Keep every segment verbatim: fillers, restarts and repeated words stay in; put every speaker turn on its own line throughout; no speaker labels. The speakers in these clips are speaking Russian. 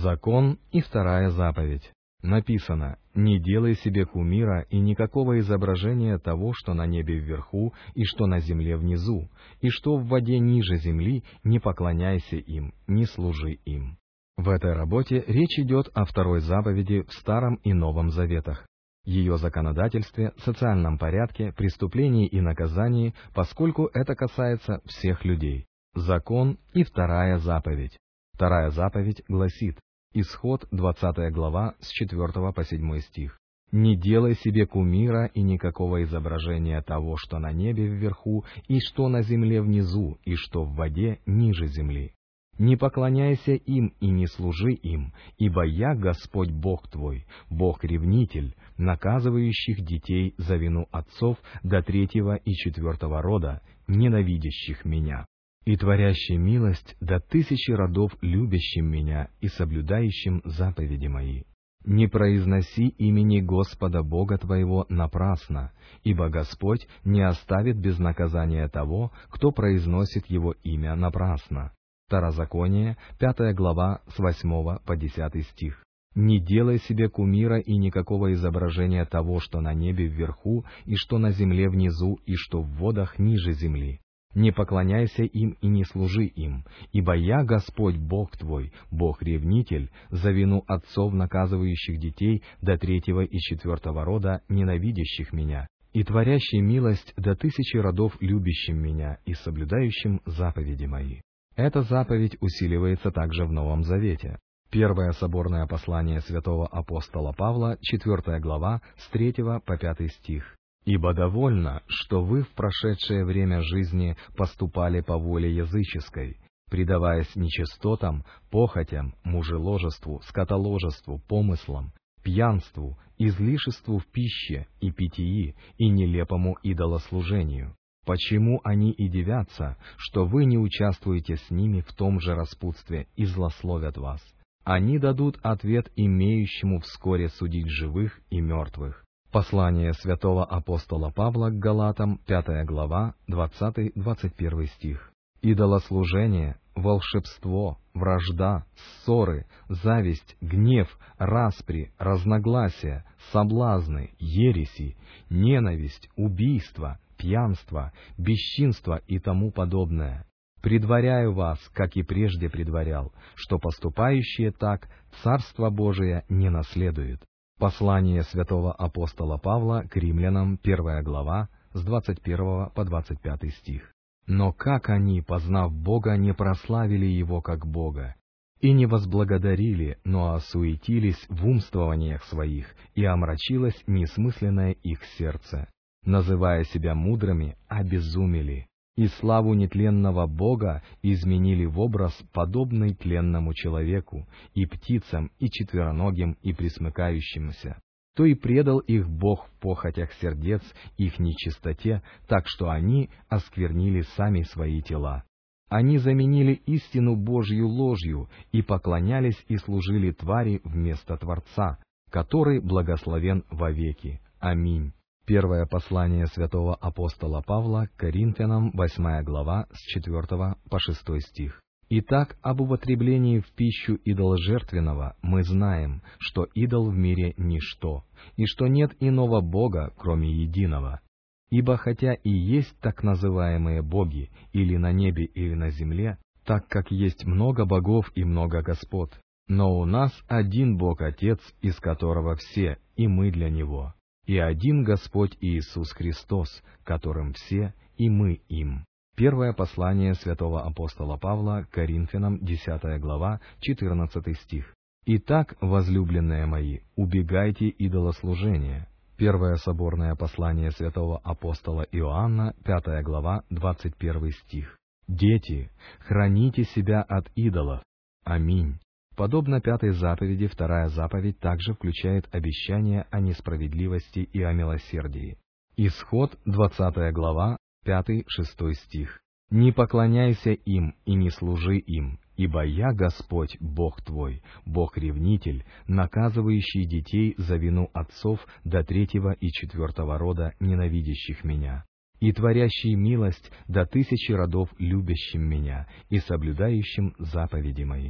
Закон и вторая заповедь. Написано: «Не делай себе кумира и никакого изображения того, что на небе вверху, и что на земле внизу, и что в воде ниже земли, не поклоняйся им, не служи им». В этой работе речь идет о второй заповеди в Старом и Новом Заветах, ее законодательстве, социальном порядке, преступлении и наказании, поскольку это касается всех людей. Закон и вторая заповедь. Вторая заповедь гласит, Исход, двадцатая глава, с четвертого по седьмой стих. «Не делай себе кумира и никакого изображения того, что на небе вверху, и что на земле внизу, и что в воде ниже земли. Не поклоняйся им и не служи им, ибо я, Господь Бог твой, Бог-ревнитель, наказывающих детей за вину отцов до третьего и четвертого рода, ненавидящих меня, и творящий милость до тысячи родов любящим меня и соблюдающим заповеди мои. Не произноси имени Господа Бога твоего напрасно, ибо Господь не оставит без наказания того, кто произносит его имя напрасно». Второзаконие, пятая глава, с восьмого по десятый стих. «Не делай себе кумира и никакого изображения того, что на небе вверху, и что на земле внизу, и что в водах ниже земли. Не поклоняйся им и не служи им, ибо я, Господь Бог твой, Бог-ревнитель, за вину отцов, наказывающих детей до третьего и четвертого рода, ненавидящих меня, и творящий милость до тысячи родов любящим меня и соблюдающим заповеди мои». Эта заповедь усиливается также в Новом Завете. Первое соборное послание святого апостола Павла, четвертая глава, с третьего по пятый стих. «Ибо довольно, что вы в прошедшее время жизни поступали по воле языческой, предаваясь нечистотам, похотям, мужеложеству, скотоложеству, помыслам, пьянству, излишеству в пище и питьи и нелепому идолослужению. Почему они и дивятся, что вы не участвуете с ними в том же распутстве и злословят вас? Они дадут ответ имеющему вскоре судить живых и мертвых». Послание святого апостола Павла к Галатам, пятая глава, двадцатый-двадцать первый стих. «Идолослужение, волшебство, вражда, ссоры, зависть, гнев, распри, разногласия, соблазны, ереси, ненависть, убийство, пьянство, бесчинство и тому подобное. Предваряю вас, как и прежде предварял, что поступающие так Царство Божие не наследуют». Послание святого апостола Павла к римлянам, первая глава, с двадцать первого по двадцать пятый стих. «Но как они, познав Бога, не прославили Его как Бога, и не возблагодарили, но осуетились в умствованиях своих, и омрачилось несмысленное их сердце. Называя себя мудрыми, обезумели, и славу нетленного Бога изменили в образ, подобный тленному человеку, и птицам, и четвероногим, и пресмыкающимся. То и предал их Бог в похотях сердец их нечистоте, так что они осквернили сами свои тела. Они заменили истину Божью ложью и поклонялись и служили твари вместо Творца, который благословен вовеки. Аминь». Первое послание святого апостола Павла к Коринфянам, восьмая глава, с четвертого по шестой стих. «Итак, об употреблении в пищу идоложертвенного мы знаем, что идол в мире ничто, и что нет иного Бога, кроме единого. Ибо хотя и есть так называемые боги, или на небе, или на земле, так как есть много богов и много господ, но у нас один Бог Отец, из которого все, и мы для Него. И один Господь Иисус Христос, которым все, и мы им». Первое послание святого апостола Павла к Коринфянам, десятая глава, четырнадцатый стих. «Итак, возлюбленные мои, убегайте идолослужения». Первое соборное послание святого апостола Иоанна, пятая глава, двадцать первый стих. «Дети, храните себя от идолов». Аминь. Подобно пятой заповеди, вторая заповедь также включает обещание о несправедливости и о милосердии. Исход, двадцатая глава, пятый-шестой стих. «Не поклоняйся им и не служи им, ибо я, Господь, Бог твой, Бог-ревнитель, наказывающий детей за вину отцов до третьего и четвертого рода, ненавидящих меня, и творящий милость до тысячи родов любящим меня и соблюдающим заповеди мои».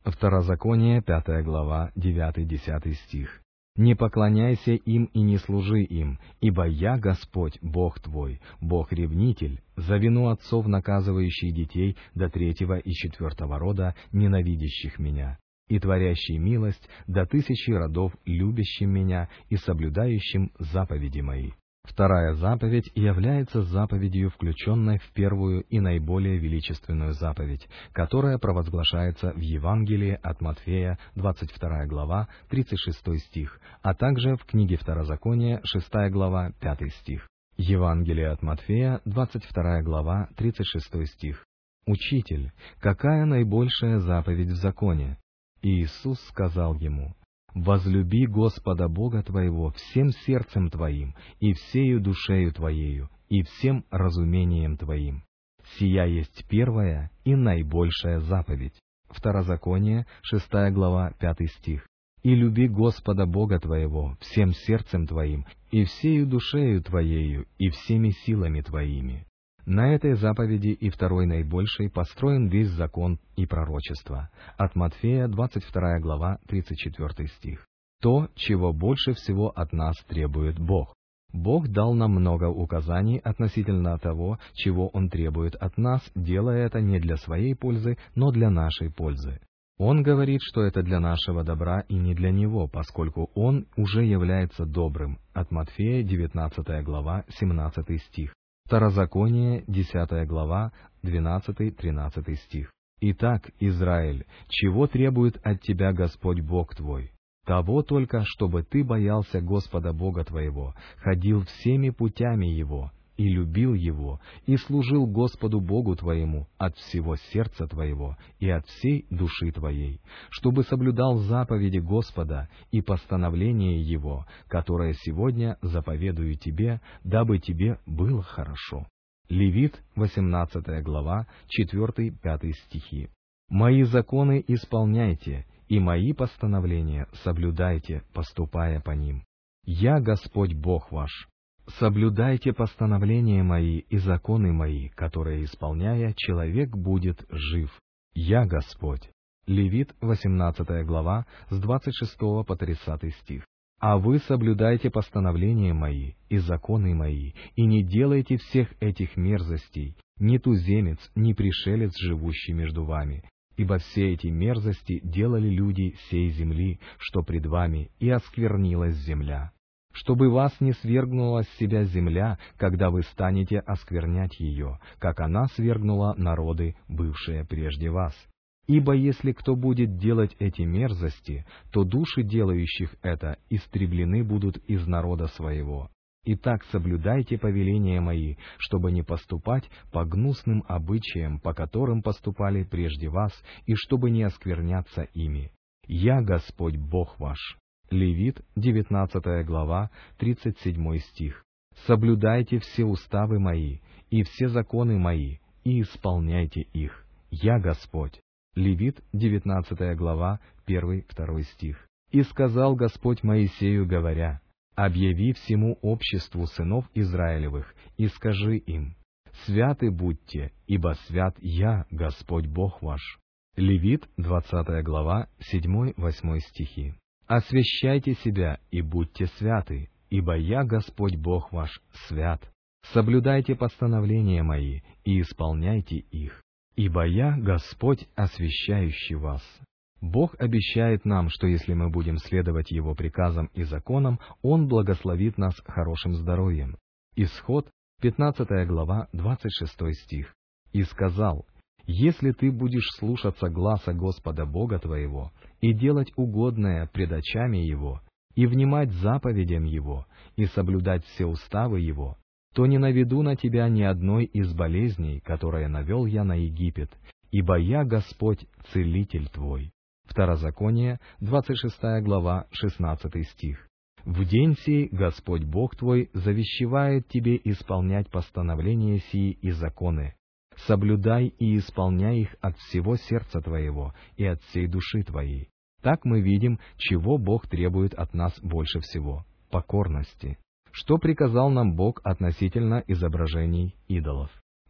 Второзаконие, пятая глава, девятый-десятый стих. «Не поклоняйся им и не служи им, ибо я Господь, Бог твой, Бог-ревнитель, за вину отцов наказывающий детей до третьего и четвертого рода, ненавидящих меня, и творящий милость до тысячи родов, любящим меня и соблюдающим заповеди мои». Вторая заповедь является заповедью, включенной в первую и наиболее величественную заповедь, которая провозглашается в Евангелии от Матфея, двадцать вторая глава, тридцать шестой стих, а также в книге Второзакония, шестая глава, пятый стих. Евангелие от Матфея, двадцать вторая глава, тридцать шестой стих. «Учитель, какая наибольшая заповедь в законе?» И Иисус сказал ему: «Возлюби Господа Бога твоего всем сердцем твоим, и всею душею твоею, и всем разумением твоим. Сия есть первая и наибольшая заповедь». Второзаконие, шестая глава, пятый стих. «И люби Господа Бога твоего всем сердцем твоим, и всею душею твоею, и всеми силами твоими». На этой заповеди и второй наибольшей построен весь закон и пророчество. От Матфея, двадцать вторая глава, тридцать четвертый стих. То, чего больше всего от нас требует Бог. Бог дал нам много указаний относительно того, чего Он требует от нас, делая это не для своей пользы, но для нашей пользы. Он говорит, что это для нашего добра и не для Него, поскольку Он уже является добрым. От Матфея, девятнадцатая глава, семнадцатый стих. Второзаконие, десятая глава, двенадцатый-тринадцатый стих. «Итак, Израиль, чего требует от тебя Господь Бог твой? Того только, чтобы ты боялся Господа Бога твоего, ходил всеми путями Его, и любил Его, и служил Господу Богу твоему от всего сердца твоего и от всей души твоей, чтобы соблюдал заповеди Господа и постановления Его, которые сегодня заповедую тебе, дабы тебе было хорошо». Левит, восемнадцатая глава, четыре-пять стихи. «Мои законы исполняйте, и мои постановления соблюдайте, поступая по ним. Я Господь Бог ваш. Соблюдайте постановления мои и законы мои, которые, исполняя, человек будет жив. Я Господь». Левит, восемнадцатая глава, с двадцать шестого по тридцатый стих. «А вы соблюдайте постановления мои и законы мои, и не делайте всех этих мерзостей, ни туземец, ни пришелец, живущий между вами. Ибо все эти мерзости делали люди сей земли, что пред вами, и осквернилась земля. Чтобы вас не свергнула с себя земля, когда вы станете осквернять ее, как она свергнула народы, бывшие прежде вас. Ибо если кто будет делать эти мерзости, то души делающих это истреблены будут из народа своего. Итак, соблюдайте повеления мои, чтобы не поступать по гнусным обычаям, по которым поступали прежде вас, и чтобы не оскверняться ими. Я Господь Бог ваш». Левит, девятнадцатая глава, тридцать седьмой стих. «Соблюдайте все уставы мои и все законы мои, и исполняйте их. Я Господь». Левит, девятнадцатая глава, первый-второй стих. «И сказал Господь Моисею, говоря: объяви всему обществу сынов Израилевых, и скажи им: святы будьте, ибо свят я, Господь Бог ваш». Левит, двадцатая глава, седьмой-восьмой стихи. «Освящайте себя и будьте святы, ибо я, Господь Бог ваш, свят. Соблюдайте постановления мои и исполняйте их, ибо я Господь, освящающий вас». Бог обещает нам, что если мы будем следовать Его приказам и законам, Он благословит нас хорошим здоровьем. Исход, пятнадцатая глава, двадцать шестой стих. «И сказал: если ты будешь слушаться гласа Господа Бога твоего и делать угодное пред очами Его, и внимать заповедям Его, и соблюдать все уставы Его, то не наведу на тебя ни одной из болезней, которые навел я на Египет, ибо я Господь, целитель твой». Второзаконие, двадцать шестая глава, шестнадцатый стих. «В день сей Господь Бог твой завещевает тебе исполнять постановления сии и законы. Соблюдай и исполняй их от всего сердца твоего и от всей души твоей». Так мы видим, чего Бог требует от нас больше всего – покорности. Что приказал нам Бог относительно изображений идолов?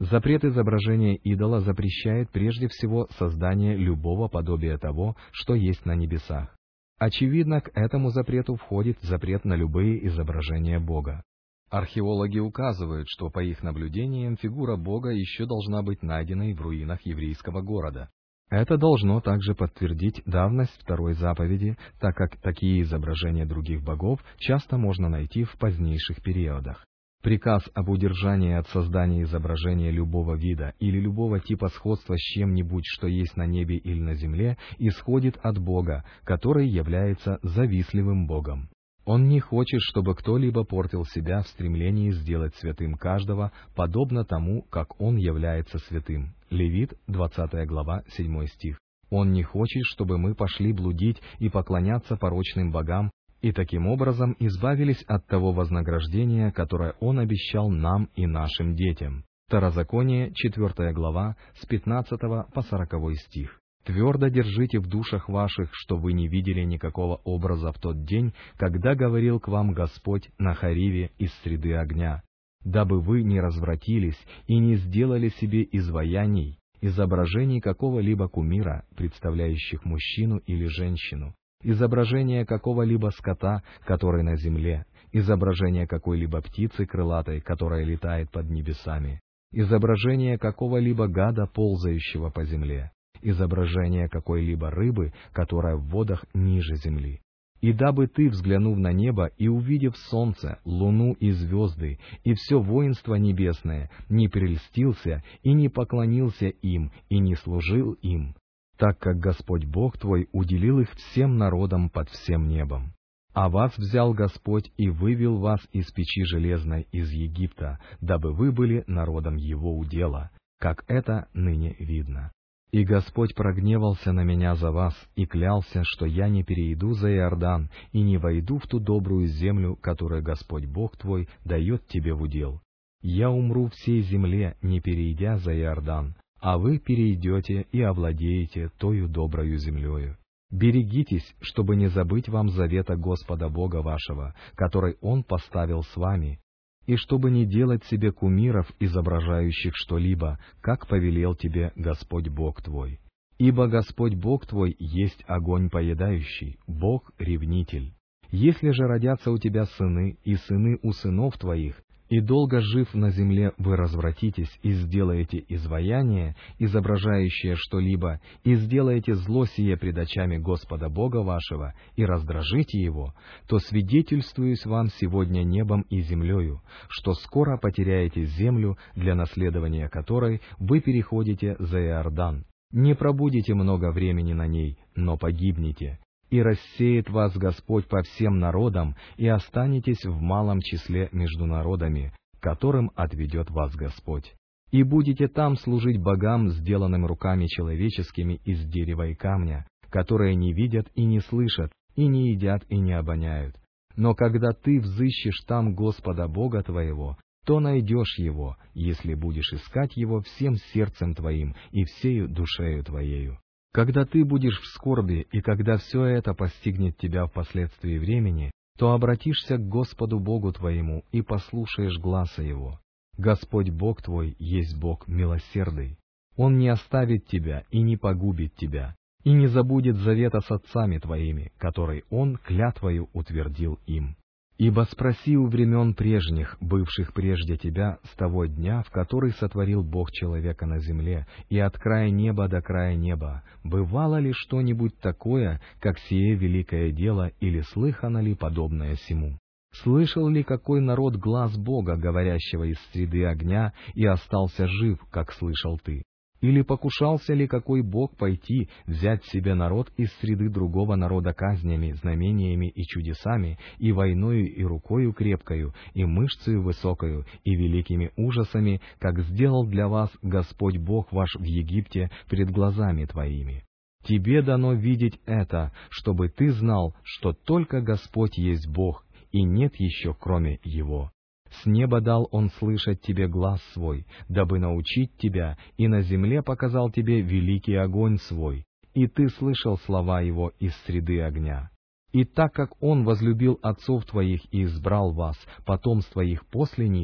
Запрет изображения идола запрещает прежде всего создание любого подобия того, что есть на небесах. Очевидно, к этому запрету входит запрет на любые изображения Бога. Археологи указывают, что по их наблюдениям фигура Бога еще должна быть найденной в руинах еврейского города. Это должно также подтвердить давность второй заповеди, так как такие изображения других богов часто можно найти в позднейших периодах. Приказ об удержании от создания изображения любого вида или любого типа сходства с чем-нибудь, что есть на небе или на земле, исходит от Бога, который является завистливым Богом. Он не хочет, чтобы кто-либо портил себя в стремлении сделать святым каждого, подобно тому, как он является святым. Левит, двадцатая глава, седьмой стих. Он не хочет, чтобы мы пошли блудить и поклоняться порочным богам, и таким образом избавились от того вознаграждения, которое Он обещал нам и нашим детям. Второзаконие, четвертая глава, с пятнадцатого по сороковой стих. Твердо держите в душах ваших, что вы не видели никакого образа в тот день, когда говорил к вам Господь на Хориве из среды огня, дабы вы не развратились и не сделали себе изваяний, изображений какого-либо кумира, представляющих мужчину или женщину, изображение какого-либо скота, который на земле, изображение какой-либо птицы крылатой, которая летает под небесами, изображение какого-либо гада, ползающего по земле, изображение какой-либо рыбы, которая в водах ниже земли. И дабы ты, взглянув на небо и увидев солнце, луну и звезды, и все воинство небесное, не прельстился и не поклонился им, и не служил им, так как Господь Бог твой уделил их всем народам под всем небом. А вас взял Господь и вывел вас из печи железной из Египта, дабы вы были народом Его удела, как это ныне видно. И Господь прогневался на меня за вас и клялся, что я не перейду за Иордан и не войду в ту добрую землю, которую Господь Бог твой дает тебе в удел. Я умру всей земле, не перейдя за Иордан, а вы перейдете и овладеете тою доброю землею. Берегитесь, чтобы не забыть вам завета Господа Бога вашего, который Он поставил с вами, и чтобы не делать себе кумиров, изображающих что-либо, как повелел тебе Господь Бог твой. Ибо Господь Бог твой есть огонь поедающий, Бог-ревнитель. Если же родятся у тебя сыны и сыны у сынов твоих, и долго жив на земле вы развратитесь и сделаете изваяние, изображающее что-либо, и сделаете зло сие пред очами Господа Бога вашего, и раздражите Его, то свидетельствуюсь вам сегодня небом и землею, что скоро потеряете землю, для наследования которой вы переходите за Иордан. Не пробудете много времени на ней, но погибнете. И рассеет вас Господь по всем народам, и останетесь в малом числе между народами, которым отведет вас Господь. И будете там служить богам, сделанным руками человеческими из дерева и камня, которые не видят и не слышат, и не едят и не обоняют. Но когда ты взыщешь там Господа Бога твоего, то найдешь Его, если будешь искать Его всем сердцем твоим и всею душею твоею. Когда ты будешь в скорби, и когда все это постигнет тебя впоследствии времени, то обратишься к Господу Богу твоему и послушаешь гласа Его. Господь Бог твой есть Бог милосердный. Он не оставит тебя и не погубит тебя, и не забудет завета с отцами твоими, который Он клятвою утвердил им. Ибо спроси у времен прежних, бывших прежде тебя, с того дня, в который сотворил Бог человека на земле, и от края неба до края неба, бывало ли что-нибудь такое, как сие великое дело, или слыхано ли подобное сему? Слышал ли какой народ глас Бога, говорящего из среды огня, и остался жив, как слышал ты? Или покушался ли какой Бог пойти, взять себе народ из среды другого народа казнями, знамениями и чудесами, и войною, и рукою крепкою, и мышцею высокою, и великими ужасами, как сделал для вас Господь Бог ваш в Египте пред глазами твоими? Тебе дано видеть это, чтобы ты знал, что только Господь есть Бог, и нет еще кроме Его. С неба дал Он слышать тебе глас свой, дабы научить тебя, и на земле показал тебе великий огонь свой, и ты слышал слова Его из среды огня. И так как Он возлюбил отцов твоих и избрал вас, потомство их после них,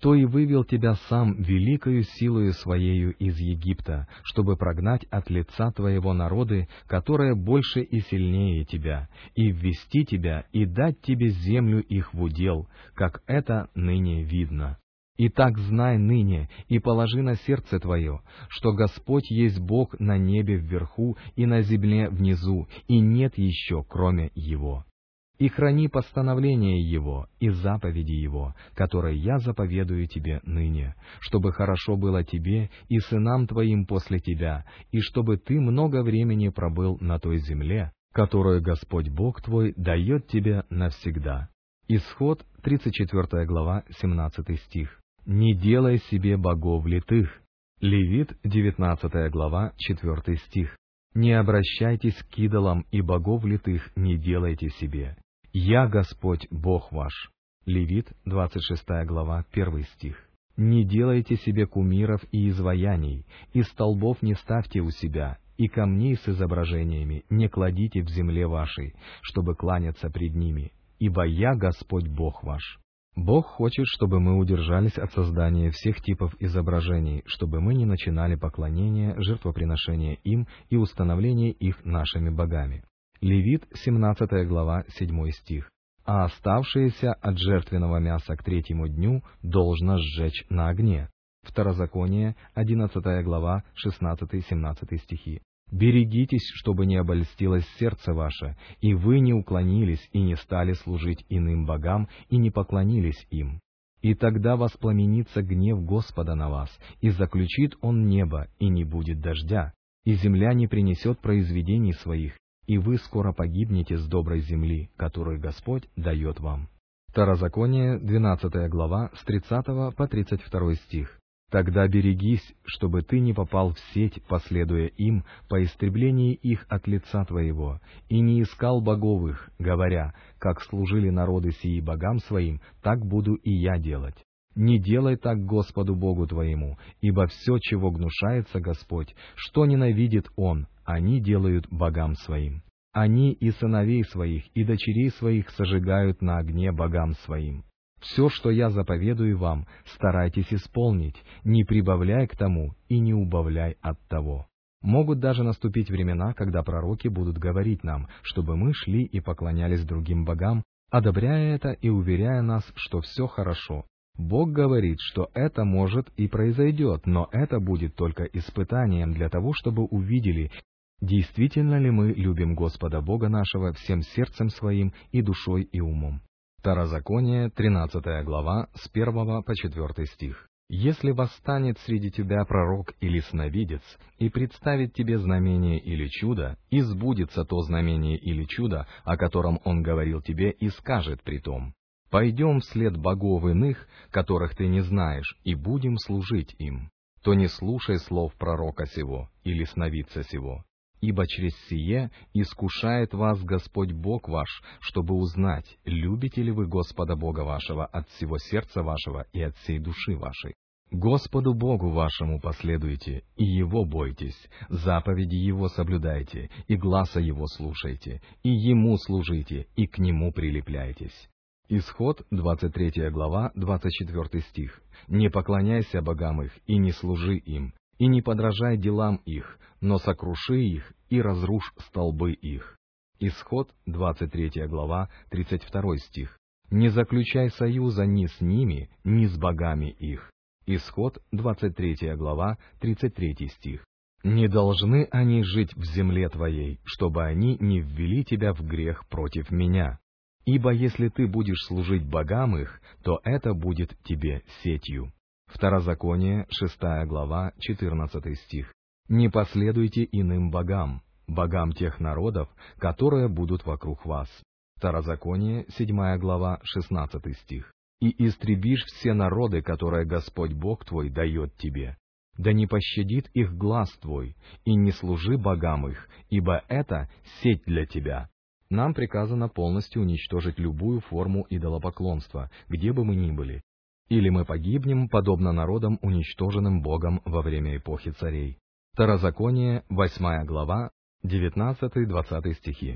то и вывел тебя сам великою силою Своею из Египта, чтобы прогнать от лица твоего народы, которые больше и сильнее тебя, и ввести тебя, и дать тебе землю их в удел, как это ныне видно. Итак, знай ныне и положи на сердце твое, что Господь есть Бог на небе вверху и на земле внизу, и нет еще, кроме Его. И храни постановления Его и заповеди Его, которые я заповедую тебе ныне, чтобы хорошо было тебе и сынам твоим после тебя, и чтобы ты много времени пробыл на той земле, которую Господь Бог твой дает тебе навсегда». Исход, тридцать четвёртая глава, семнадцатый стих. «Не делай себе богов литых». Левит, девятнадцатая глава, четвёртый стих. «Не обращайтесь к идолам, и богов литых не делайте себе. Я Господь Бог ваш». Левит, двадцать шестая глава, первый стих. «Не делайте себе кумиров и изваяний, и столбов не ставьте у себя, и камней с изображениями не кладите в земле вашей, чтобы кланяться пред ними, ибо я Господь Бог ваш». Бог хочет, чтобы мы удержались от создания всех типов изображений, чтобы мы не начинали поклонение, жертвоприношения им и установление их нашими богами. Левит, семнадцатая глава, седьмой стих. «А оставшееся от жертвенного мяса к третьему дню должно сжечь на огне». Второзаконие, одиннадцатая глава, шестнадцатый-семнадцатый стихи. «Берегитесь, чтобы не обольстилось сердце ваше, и вы не уклонились и не стали служить иным богам и не поклонились им. И тогда воспламенится гнев Господа на вас, и заключит Он небо, и не будет дождя, и земля не принесет произведений своих, и вы скоро погибнете с доброй земли, которую Господь дает вам». Второзаконие, двенадцатая глава, с тридцатого по тридцать второй стих. «Тогда берегись, чтобы ты не попал в сеть, последуя им, по истреблении их от лица твоего, и не искал богов их, говоря, как служили народы сии богам своим, так буду и я делать. Не делай так Господу Богу твоему, ибо все, чего гнушается Господь, что ненавидит Он, они делают богам своим. Они и сыновей своих, и дочерей своих сожигают на огне богам своим. Все, что я заповедую вам, старайтесь исполнить, не прибавляй к тому и не убавляй от того». Могут даже наступить времена, когда пророки будут говорить нам, чтобы мы шли и поклонялись другим богам, одобряя это и уверяя нас, что все хорошо. Бог говорит, что это может и произойдет, но это будет только испытанием для того, чтобы увидели, действительно ли мы любим Господа Бога нашего всем сердцем своим и душой и умом. Второзаконие, тринадцатая глава, с первого по четвертый стих. «Если восстанет среди тебя пророк или сновидец, и представит тебе знамение или чудо, и сбудется то знамение или чудо, о котором он говорил тебе, и скажет притом: пойдем вслед богов иных, которых ты не знаешь, и будем служить им, то не слушай слов пророка сего или сновидца сего. Ибо через сие искушает вас Господь Бог ваш, чтобы узнать, любите ли вы Господа Бога вашего от всего сердца вашего и от всей души вашей. Господу Богу вашему последуйте, и Его бойтесь, заповеди Его соблюдайте, и гласа Его слушайте, и Ему служите, и к Нему прилепляйтесь». Исход, двадцать третья глава, двадцать четвёртый стих. «Не поклоняйся богам их, и не служи им, и не подражай делам их, но сокруши их и разрушь столбы их». Исход, двадцать третья глава, тридцать второй стих. «Не заключай союза ни с ними, ни с богами их». Исход, двадцать третья глава, тридцать третий стих. «Не должны они жить в земле твоей, чтобы они не ввели тебя в грех против меня. Ибо если ты будешь служить богам их, то это будет тебе сетью». Второзаконие, шестая глава, четырнадцатый стих. «Не последуйте иным богам, богам тех народов, которые будут вокруг вас». Второзаконие, седьмая глава, шестнадцатый стих. «И истребишь все народы, которые Господь Бог твой дает тебе. Да не пощадит их глаз твой, и не служи богам их, ибо это сеть для тебя». Нам приказано полностью уничтожить любую форму идолопоклонства, где бы мы ни были. Или мы погибнем, подобно народам, уничтоженным Богом во время эпохи царей. Второзаконие, восьмая глава, девятнадцатый-двадцатый стихи.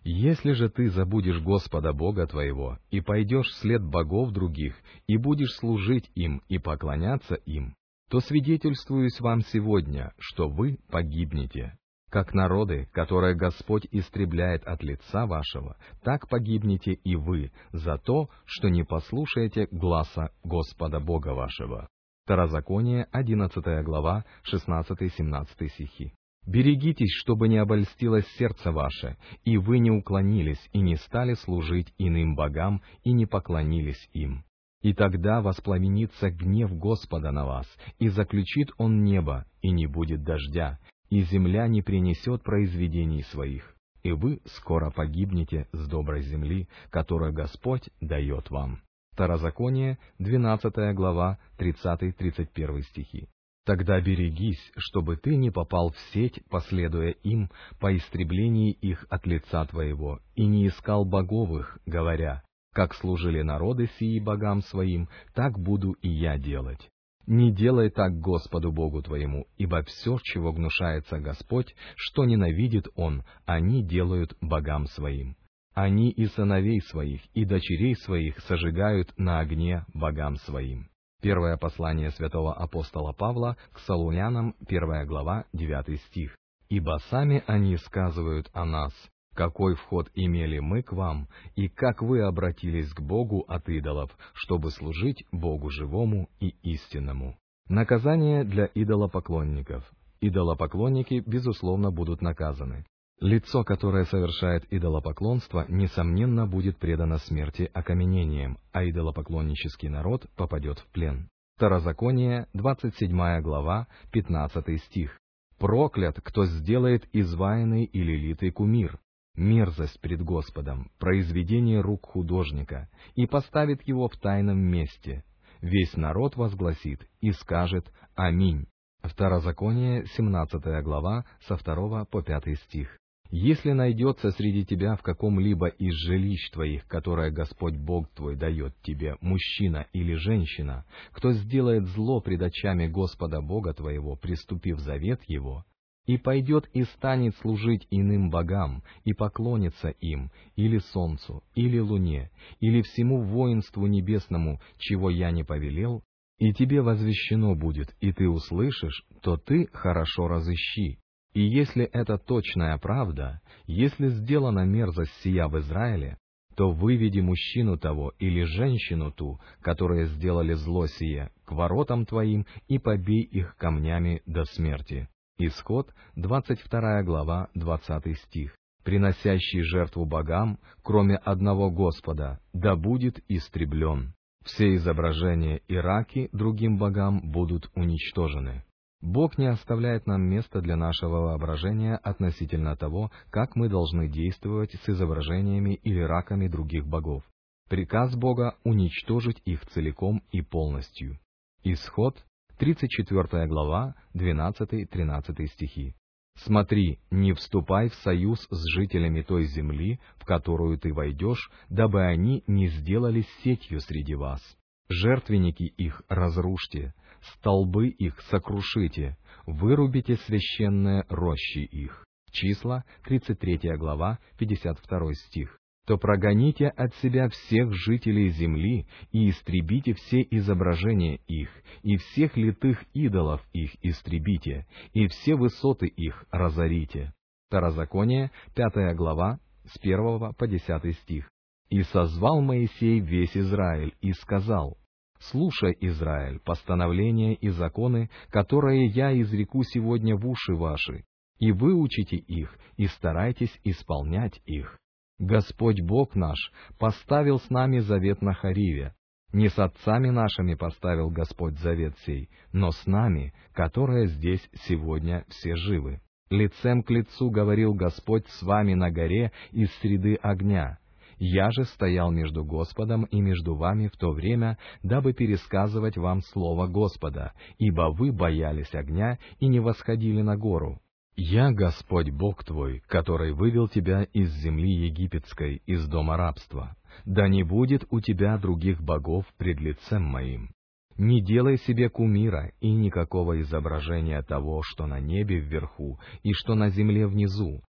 Если же ты забудешь Господа Бога твоего, и пойдешь вслед богов других, и будешь служить им и поклоняться им, то свидетельствуюсь вам сегодня, что вы погибнете. Как народы, которые Господь истребляет от лица вашего, так погибнете и вы за то, что не послушаете гласа Господа Бога вашего». Второзаконие, одиннадцатая глава, шестнадцатый-семнадцатый стихи. «Берегитесь, чтобы не обольстилось сердце ваше, и вы не уклонились и не стали служить иным богам и не поклонились им. И тогда воспламенится гнев Господа на вас, и заключит Он небо, и не будет дождя, и земля не принесет произведений своих, и вы скоро погибнете с доброй земли, которую Господь дает вам». Второзаконие, двенадцатая глава, тридцатый-тридцать первый стихи. «Тогда берегись, чтобы ты не попал в сеть, последуя им, по истреблении их от лица твоего, и не искал боговых, говоря, как служили народы сии богам своим, так буду и я делать. Не делай так Господу Богу твоему, ибо все, чего гнушается Господь, что ненавидит Он, они делают богам своим. Они и сыновей своих, и дочерей своих сожигают на огне богам своим». Первое послание святого апостола Павла к Солунянам, первая глава, девятый стих. «Ибо сами они сказывают о нас, какой вход имели мы к вам, и как вы обратились к Богу от идолов, чтобы служить Богу живому и истинному». Наказание для идолопоклонников. Идолопоклонники, безусловно, будут наказаны. Лицо, которое совершает идолопоклонство, несомненно, будет предано смерти окаменением, а идолопоклоннический народ попадет в плен. Второзаконие, двадцать седьмая глава, пятнадцатый стих. «Проклят, кто сделает изваянный или литый кумир, мерзость пред Господом, произведение рук художника, и поставит его в тайном месте. Весь народ возгласит и скажет Аминь». Второзаконие, семнадцатая глава, со второго по пятый стих. «Если найдется среди тебя в каком-либо из жилищ твоих, которое Господь Бог твой дает тебе, мужчина или женщина, кто сделает зло пред очами Господа Бога твоего, приступив завет его, и пойдет и станет служить иным богам, и поклонится им, или солнцу, или луне, или всему воинству небесному, чего я не повелел, и тебе возвещено будет, и ты услышишь, то ты хорошо разыщи. И если это точная правда, если сделана мерзость сия в Израиле, то выведи мужчину того или женщину ту, которые сделали зло сие, к воротам твоим и побей их камнями до смерти». Исход, двадцать вторая глава, двадцатый стих. «Приносящий жертву богам, кроме одного Господа, да будет истреблен. Все изображения и раки другим богам будут уничтожены». Бог не оставляет нам места для нашего воображения относительно того, как мы должны действовать с изображениями или раками других богов. Приказ Бога — уничтожить их целиком и полностью. Исход, тридцать четвёртая глава, двенадцатый-тринадцатый стихи. «Смотри, не вступай в союз с жителями той земли, в которую ты войдешь, дабы они не сделались сетью среди вас. Жертвенники их разрушьте, столбы их сокрушите, вырубите священные рощи их». Числа, тридцать третья глава, пятьдесят второй стих. «То прогоните от себя всех жителей земли и истребите все изображения их, и всех литых идолов их истребите, и все высоты их разорите». Второзаконие, пятая глава, с первого по десятый стих. «И созвал Моисей весь Израиль, и сказал: слушай, Израиль, постановления и законы, которые я изреку сегодня в уши ваши, и выучите их, и старайтесь исполнять их. Господь Бог наш поставил с нами завет на Хориве. Не с отцами нашими поставил Господь завет сей, но с нами, которые здесь сегодня все живы. Лицем к лицу говорил Господь с вами на горе из среды огня. Я же стоял между Господом и между вами в то время, дабы пересказывать вам слово Господа, ибо вы боялись огня и не восходили на гору. Я Господь Бог твой, который вывел тебя из земли египетской, из дома рабства. Да не будет у тебя других богов пред лицем моим. Не делай себе кумира и никакого изображения того, что на небе вверху и что на земле внизу,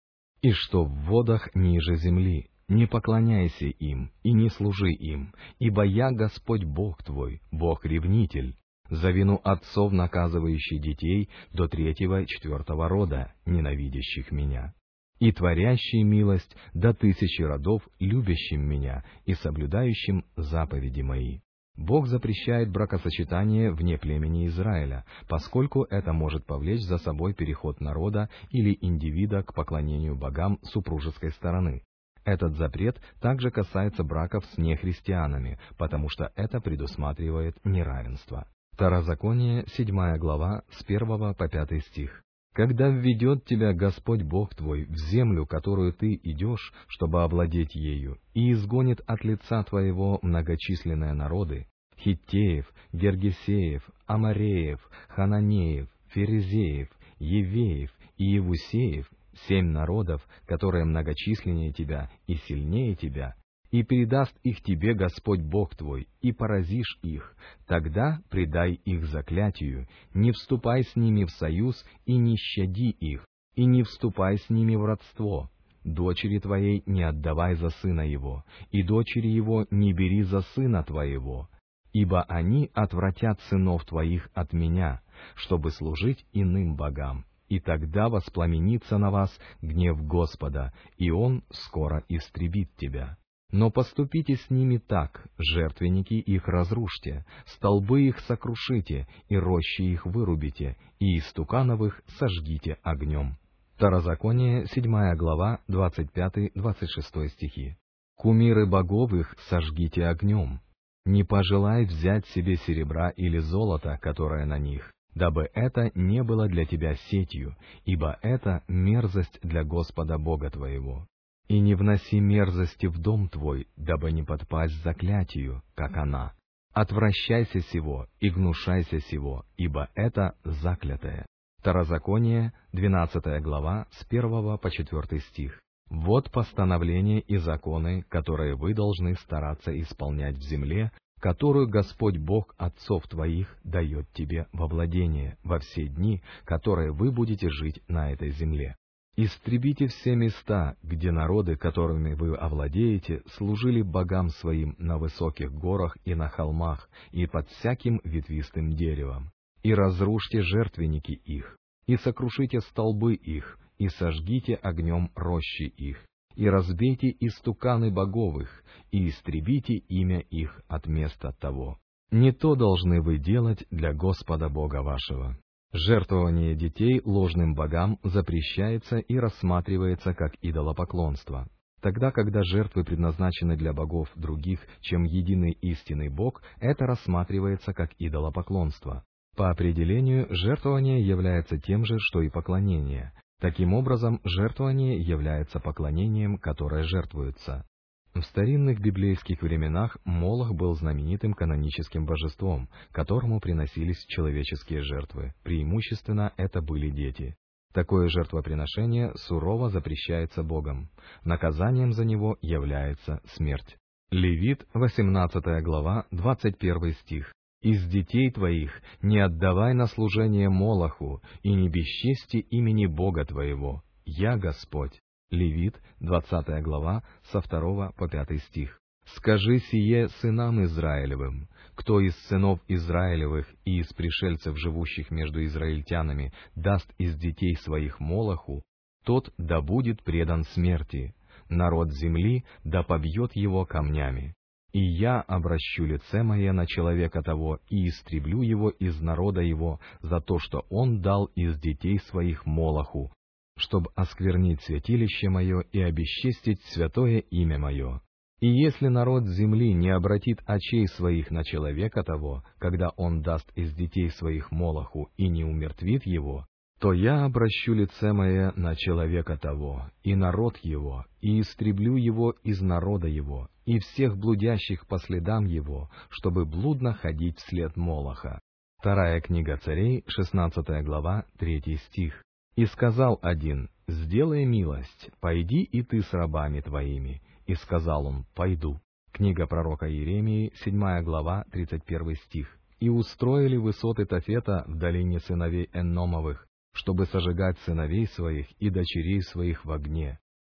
и что в водах ниже земли. Не поклоняйся им и не служи им, ибо я Господь Бог твой, Бог-ревнитель, за вину отцов, наказывающий детей до третьего и четвертого рода, ненавидящих меня, и творящий милость до тысячи родов, любящим меня и соблюдающим заповеди мои. Бог запрещает бракосочетание вне племени Израиля, поскольку это может повлечь за собой переход народа или индивида к поклонению богам супружеской стороны. Этот запрет также касается браков с нехристианами, потому что это предусматривает неравенство. Второзаконие, седьмая глава, с первого по пятый стих. «Когда введет тебя Господь Бог твой в землю, которую ты идешь, чтобы овладеть ею, и изгонит от лица твоего многочисленные народы, Хиттеев, Гергесеев, Амореев, Хананеев, Ферезеев, Евеев и Евусеев, семь народов, которые многочисленнее тебя и сильнее тебя, и передаст их тебе Господь Бог твой, и поразишь их, тогда предай их заклятию, не вступай с ними в союз и не щади их, и не вступай с ними в родство. Дочери твоей не отдавай за сына его, и дочери его не бери за сына твоего, ибо они отвратят сынов твоих от меня, чтобы служить иным богам. И тогда воспламенится на вас гнев Господа, и Он скоро истребит тебя. Но поступите с ними так, жертвенники их разрушьте, столбы их сокрушите, и рощи их вырубите, и истуканов их сожгите огнем». Второзаконие, седьмая глава, двадцать пятый — двадцать шестой стихи. «Кумиры богов их сожгите огнем. Не пожелай взять себе серебра или золота, которое на них, дабы это не было для тебя сетью, ибо это мерзость для Господа Бога твоего. И не вноси мерзости в дом твой, дабы не подпасть заклятию, как она. Отвращайся сего и гнушайся сего, ибо это заклятое». Второзаконие, двенадцатая глава, с первого по четвертый стих. «Вот постановления и законы, которые вы должны стараться исполнять в земле, которую Господь Бог отцов твоих дает тебе во владение во все дни, которые вы будете жить на этой земле. Истребите все места, где народы, которыми вы овладеете, служили богам своим на высоких горах и на холмах, и под всяким ветвистым деревом. И разрушьте жертвенники их, и сокрушите столбы их, и сожгите огнем рощи их, и разбейте истуканы боговых, и истребите имя их от места того. Не то должны вы делать для Господа Бога вашего». Жертвование детей ложным богам запрещается и рассматривается как идолопоклонство. Тогда, когда жертвы предназначены для богов других, чем единый истинный Бог, это рассматривается как идолопоклонство. По определению, жертвование является тем же, что и поклонение. Таким образом, жертвование является поклонением, которое жертвуется. В старинных библейских временах Молох был знаменитым каноническим божеством, которому приносились человеческие жертвы. Преимущественно это были дети. Такое жертвоприношение сурово запрещается Богом. Наказанием за него является смерть. Левит, восемнадцатая глава, двадцать первый стих. «Из детей твоих не отдавай на служение Молоху, и не бесчести имени Бога твоего. Я Господь». Левит, двадцатая глава, со второго по пятый стих. «Скажи сие сынам Израилевым: кто из сынов Израилевых и из пришельцев, живущих между израильтянами, даст из детей своих Молоху, тот да будет предан смерти, народ земли да побьет его камнями. И я обращу лице мое на человека того и истреблю его из народа его за то, что он дал из детей своих Молоху, чтобы осквернить святилище мое и обесчестить святое имя мое. И если народ земли не обратит очей своих на человека того, когда он даст из детей своих Молоху и не умертвит его, то я обращу лице мое на человека того, и народ его, и истреблю его из народа его, и всех блудящих по следам его, чтобы блудно ходить вслед Молоха». Вторая книга Царей, шестнадцатая глава, третий стих. «И сказал один: сделай милость, пойди и ты с рабами твоими. И сказал он: пойду». Книга пророка Иеремии, седьмая глава, тридцать первый стих. «И устроили высоты Тофета в долине сыновей Энномовых, чтобы сожигать сыновей своих и дочерей своих в огне.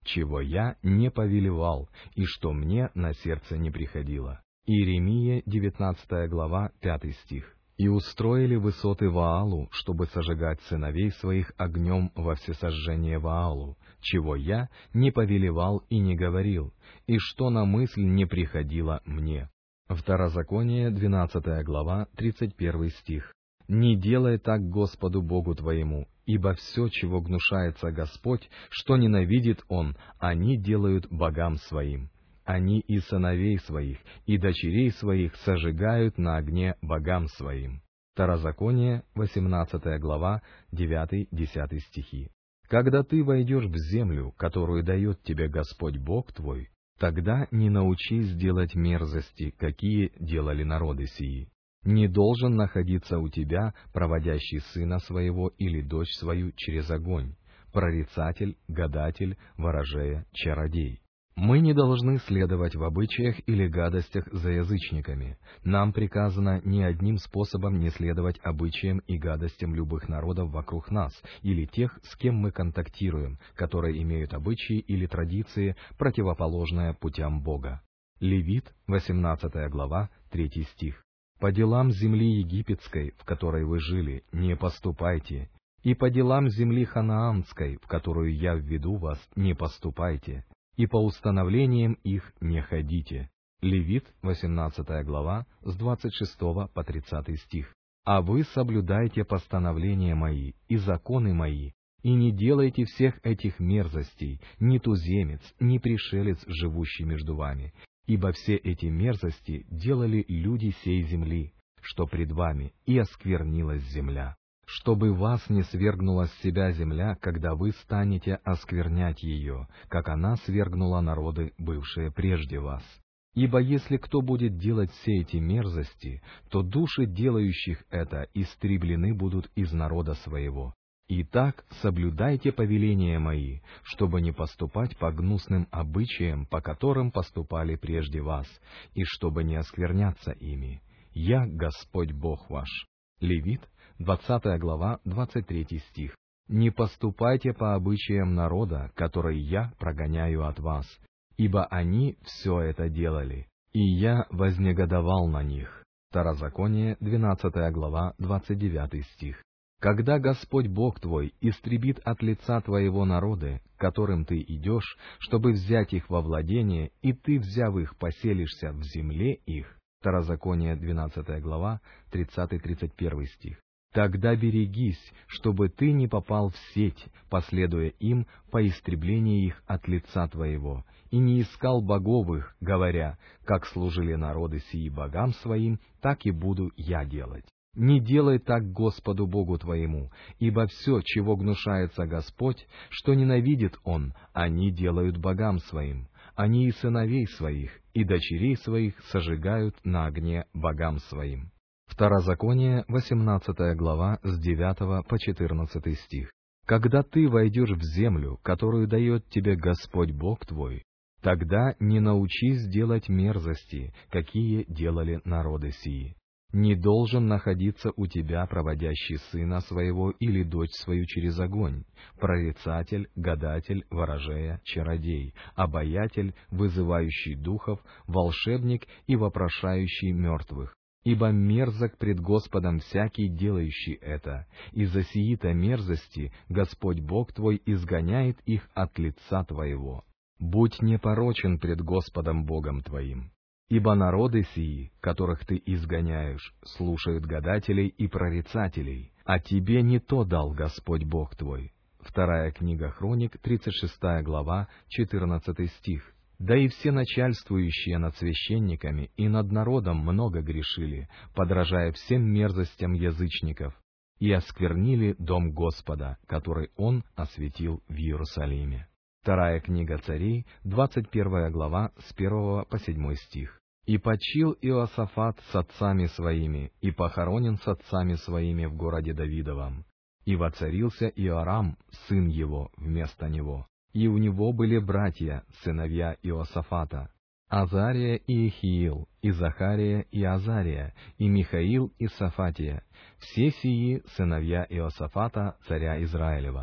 чего я не повелевал, и что мне на сердце не приходило». Иеремия, девятнадцатая глава, пятый стих. «И устроили высоты Ваалу, чтобы сожигать сыновей своих огнем во всесожжение Ваалу, чего я не повелевал и не говорил, и что на мысль не приходило мне». Второзаконие, двенадцатая глава, тридцать первый стих. «Не делай так Господу Богу твоему, ибо все, чего гнушается Господь, что ненавидит Он, они делают богам своим. Они и сыновей своих, и дочерей своих сожигают на огне богам своим». Второзаконие, восемнадцатая глава, девятый-десятый стихи. «Когда ты войдешь в землю, которую дает тебе Господь Бог твой, тогда не научись делать мерзости, какие делали народы сии. Не должен находиться у тебя проводящий сына своего или дочь свою через огонь, прорицатель, гадатель, ворожея, чародей». Мы не должны следовать в обычаях или гадостях за язычниками. Нам приказано ни одним способом не следовать обычаям и гадостям любых народов вокруг нас, или тех, с кем мы контактируем, которые имеют обычаи или традиции, противоположные путям Бога. Левит, восемнадцатая глава, третий стих. «По делам земли египетской, в которой вы жили, не поступайте, и по делам земли ханаанской, в которую я введу вас, не поступайте, и по установлениям их не ходите». Левит, восемнадцатая глава, с двадцать шестого по тридцатый стих. «А вы соблюдайте постановления мои и законы мои, и не делайте всех этих мерзостей, ни туземец, ни пришелец, живущий между вами, ибо все эти мерзости делали люди сей земли, что пред вами, и осквернилась земля. Чтобы вас не свергнула с себя земля, когда вы станете осквернять ее, как она свергнула народы, бывшие прежде вас. Ибо если кто будет делать все эти мерзости, то души делающих это истреблены будут из народа своего. Итак, соблюдайте повеления мои, чтобы не поступать по гнусным обычаям, по которым поступали прежде вас, и чтобы не оскверняться ими. Я Господь Бог ваш». Левит, двадцатая глава, двадцать третий стих. «Не поступайте по обычаям народа, который я прогоняю от вас, ибо они все это делали, и я вознегодовал на них». Второзаконие, двенадцатая глава, двадцать девятый стих. «Когда Господь Бог твой истребит от лица твоего народа, к которым ты идешь, чтобы взять их во владение, и ты, взяв их, поселишься в земле их». Второзаконие, двенадцатая глава, тридцатый-тридцать первый стих. «Тогда берегись, чтобы ты не попал в сеть, последуя им по истреблению их от лица твоего, и не искал богов их, говоря, как служили народы сии богам своим, так и буду я делать. Не делай так Господу Богу твоему, ибо все, чего гнушается Господь, что ненавидит Он, они делают богам своим. Они и сыновей своих, и дочерей своих сожигают на огне богам своим». Второзаконие, восемнадцатая глава, с девятого по четырнадцатый стих. «Когда ты войдешь в землю, которую дает тебе Господь Бог твой, тогда не научись делать мерзости, какие делали народы сии. Не должен находиться у тебя проводящий сына своего или дочь свою через огонь, прорицатель, гадатель, ворожея, чародей, обаятель, вызывающий духов, волшебник и вопрошающий мертвых. Ибо мерзок пред Господом всякий, делающий это, из-за сии-то мерзости Господь Бог твой изгоняет их от лица твоего. Будь непорочен пред Господом Богом твоим. Ибо народы сии, которых ты изгоняешь, слушают гадателей и прорицателей, а тебе не то дал Господь Бог твой». Вторая книга Хроник, тридцать шестая глава, четырнадцатый стих. «Да и все начальствующие над священниками и над народом много грешили, подражая всем мерзостям язычников, и осквернили дом Господа, который Он осветил в Иерусалиме». Вторая книга Царей, двадцать первая глава, с первого по седьмой стих. «И почил Иосафат с отцами своими, и похоронен с отцами своими в городе Давидовом. И воцарился Иорам, сын его, вместо него. И у него были братья, сыновья Иосафата, Азария и Ихиил, и Захария и Азария, и Михаил и Сафатия, все сии сыновья Иосафата, царя Израилева.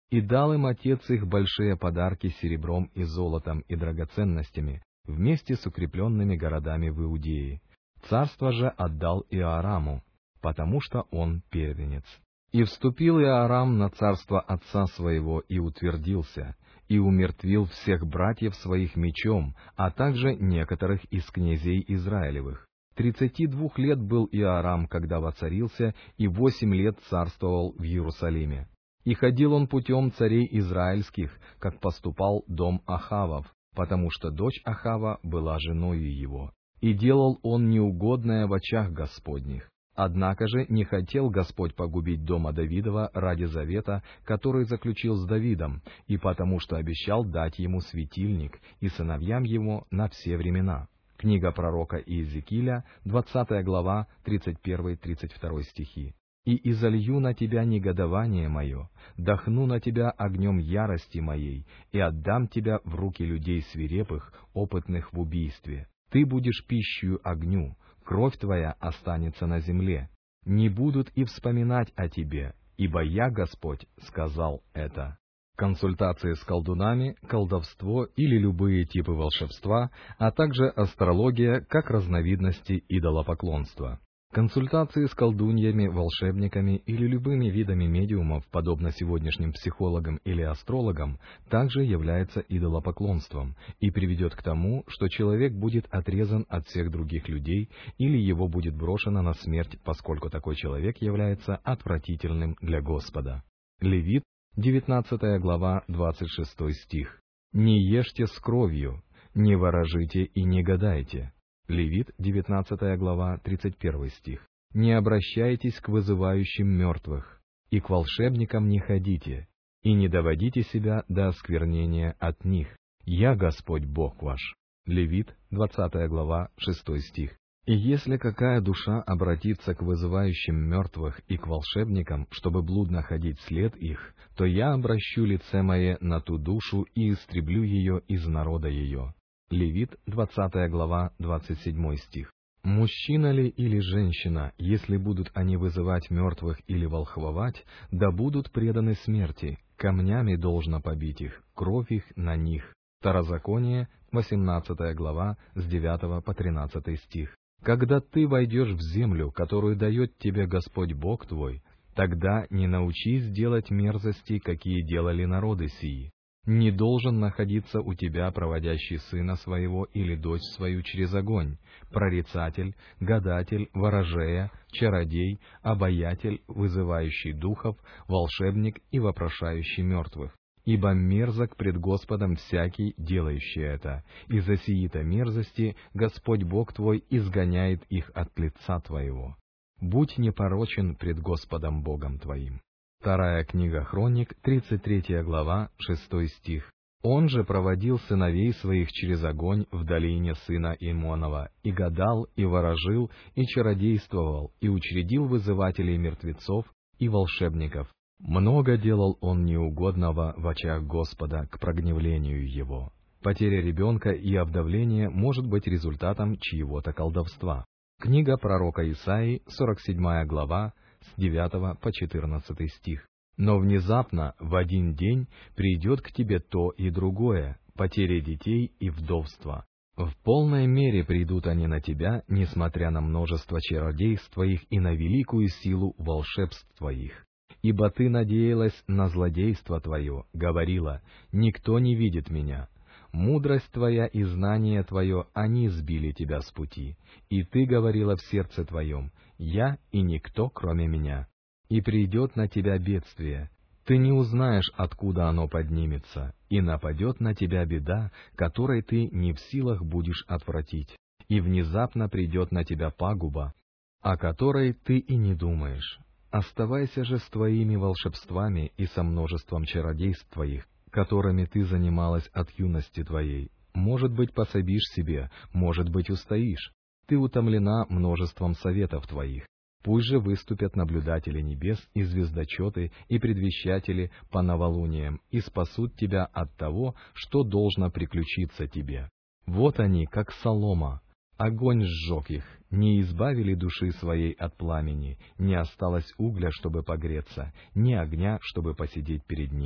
И дал им отец их большие подарки серебром и золотом и драгоценностями, вместе с укрепленными городами в Иудее. Царство же отдал Иоараму, потому что он первенец. И вступил Иоарам на царство отца своего и утвердился, и умертвил всех братьев своих мечом, а также некоторых из князей Израилевых. Тридцати двух лет был Иоарам, когда воцарился, и восемь лет царствовал в Иерусалиме. И ходил он путем царей израильских, как поступал дом Ахавов, потому что дочь Ахава была женою его. И делал он неугодное в очах Господних. Однако же не хотел Господь погубить дома Давидова ради завета, который заключил с Давидом, и потому что обещал дать ему светильник и сыновьям его на все времена. Книга пророка Иезекииля, двадцатая глава, тридцать первый тридцать второй стихи. «И изолью на тебя негодование мое, дохну на тебя огнем ярости моей, и отдам тебя в руки людей свирепых, опытных в убийстве. Ты будешь пищею огню, кровь твоя останется на земле. Не будут и вспоминать о тебе, ибо я, Господь, сказал это». Консультации с колдунами, колдовство или любые типы волшебства, а также астрология как разновидности идолопоклонства. Консультации с колдуньями, волшебниками или любыми видами медиумов, подобно сегодняшним психологам или астрологам, также является идолопоклонством и приведет к тому, что человек будет отрезан от всех других людей или его будет брошено на смерть, поскольку такой человек является отвратительным для Господа. Левит, девятнадцатая глава, двадцать шестой стих. «Не ешьте с кровью, не ворожите и не гадайте». Левит, девятнадцатая глава, тридцать первый стих. «Не обращайтесь к вызывающим мертвых, и к волшебникам не ходите, и не доводите себя до осквернения от них. Я Господь Бог ваш». Левит, двадцатая глава, шестой стих. «И если какая душа обратится к вызывающим мертвых и к волшебникам, чтобы блудно ходить след их, то я обращу лице мое на ту душу и истреблю ее из народа ее». Левит, двадцатая глава, двадцать седьмой стих. «Мужчина ли или женщина, если будут они вызывать мертвых или волхвовать, да будут преданы смерти, камнями должно побить их, кровь их на них». Второзаконие, восемнадцатая глава, с девятого по тринадцатый стих. «Когда ты войдешь в землю, которую дает тебе Господь Бог твой, тогда не научись делать мерзости, какие делали народы сии. Не должен находиться у тебя проводящий сына своего или дочь свою через огонь, прорицатель, гадатель, ворожея, чародей, обаятель, вызывающий духов, волшебник и вопрошающий мертвых. Ибо мерзок пред Господом всякий, делающий это, и за сии-то мерзости Господь Бог твой изгоняет их от лица твоего. Будь непорочен пред Господом Богом твоим». Вторая книга Хроник, тридцать третья глава, шестой стих. «Он же проводил сыновей своих через огонь в долине сына Имонова, и гадал, и ворожил, и чародействовал, и учредил вызывателей мертвецов и волшебников. Много делал он неугодного в очах Господа к прогневлению его». Потеря ребенка и овдовление может быть результатом чьего-то колдовства. Книга пророка Исаии, сорок седьмая глава, с девятого по четырнадцатый стих. «Но внезапно в один день придет к тебе то и другое, потеря детей и вдовство. В полной мере придут они на тебя, несмотря на множество чародейств твоих и на великую силу волшебств твоих. Ибо ты надеялась на злодейство твое, говорила, никто не видит меня. Мудрость твоя и знание твое, они сбили тебя с пути. И ты говорила в сердце твоем, я и никто, кроме меня. И придет на тебя бедствие, ты не узнаешь, откуда оно поднимется, и нападет на тебя беда, которой ты не в силах будешь отвратить. И внезапно придет на тебя пагуба, о которой ты и не думаешь. Оставайся же с твоими волшебствами и со множеством чародейств твоих, которыми ты занималась от юности твоей. Может быть, пособишь себе, может быть, устоишь. Ты утомлена множеством советов твоих. Пусть же выступят наблюдатели небес и звездочеты и предвещатели по новолуниям и спасут тебя от того, что должно приключиться тебе. Вот они, как солома. Огонь сжег их, не избавили души своей от пламени, не осталось угля, чтобы погреться, ни огня, чтобы посидеть перед ним.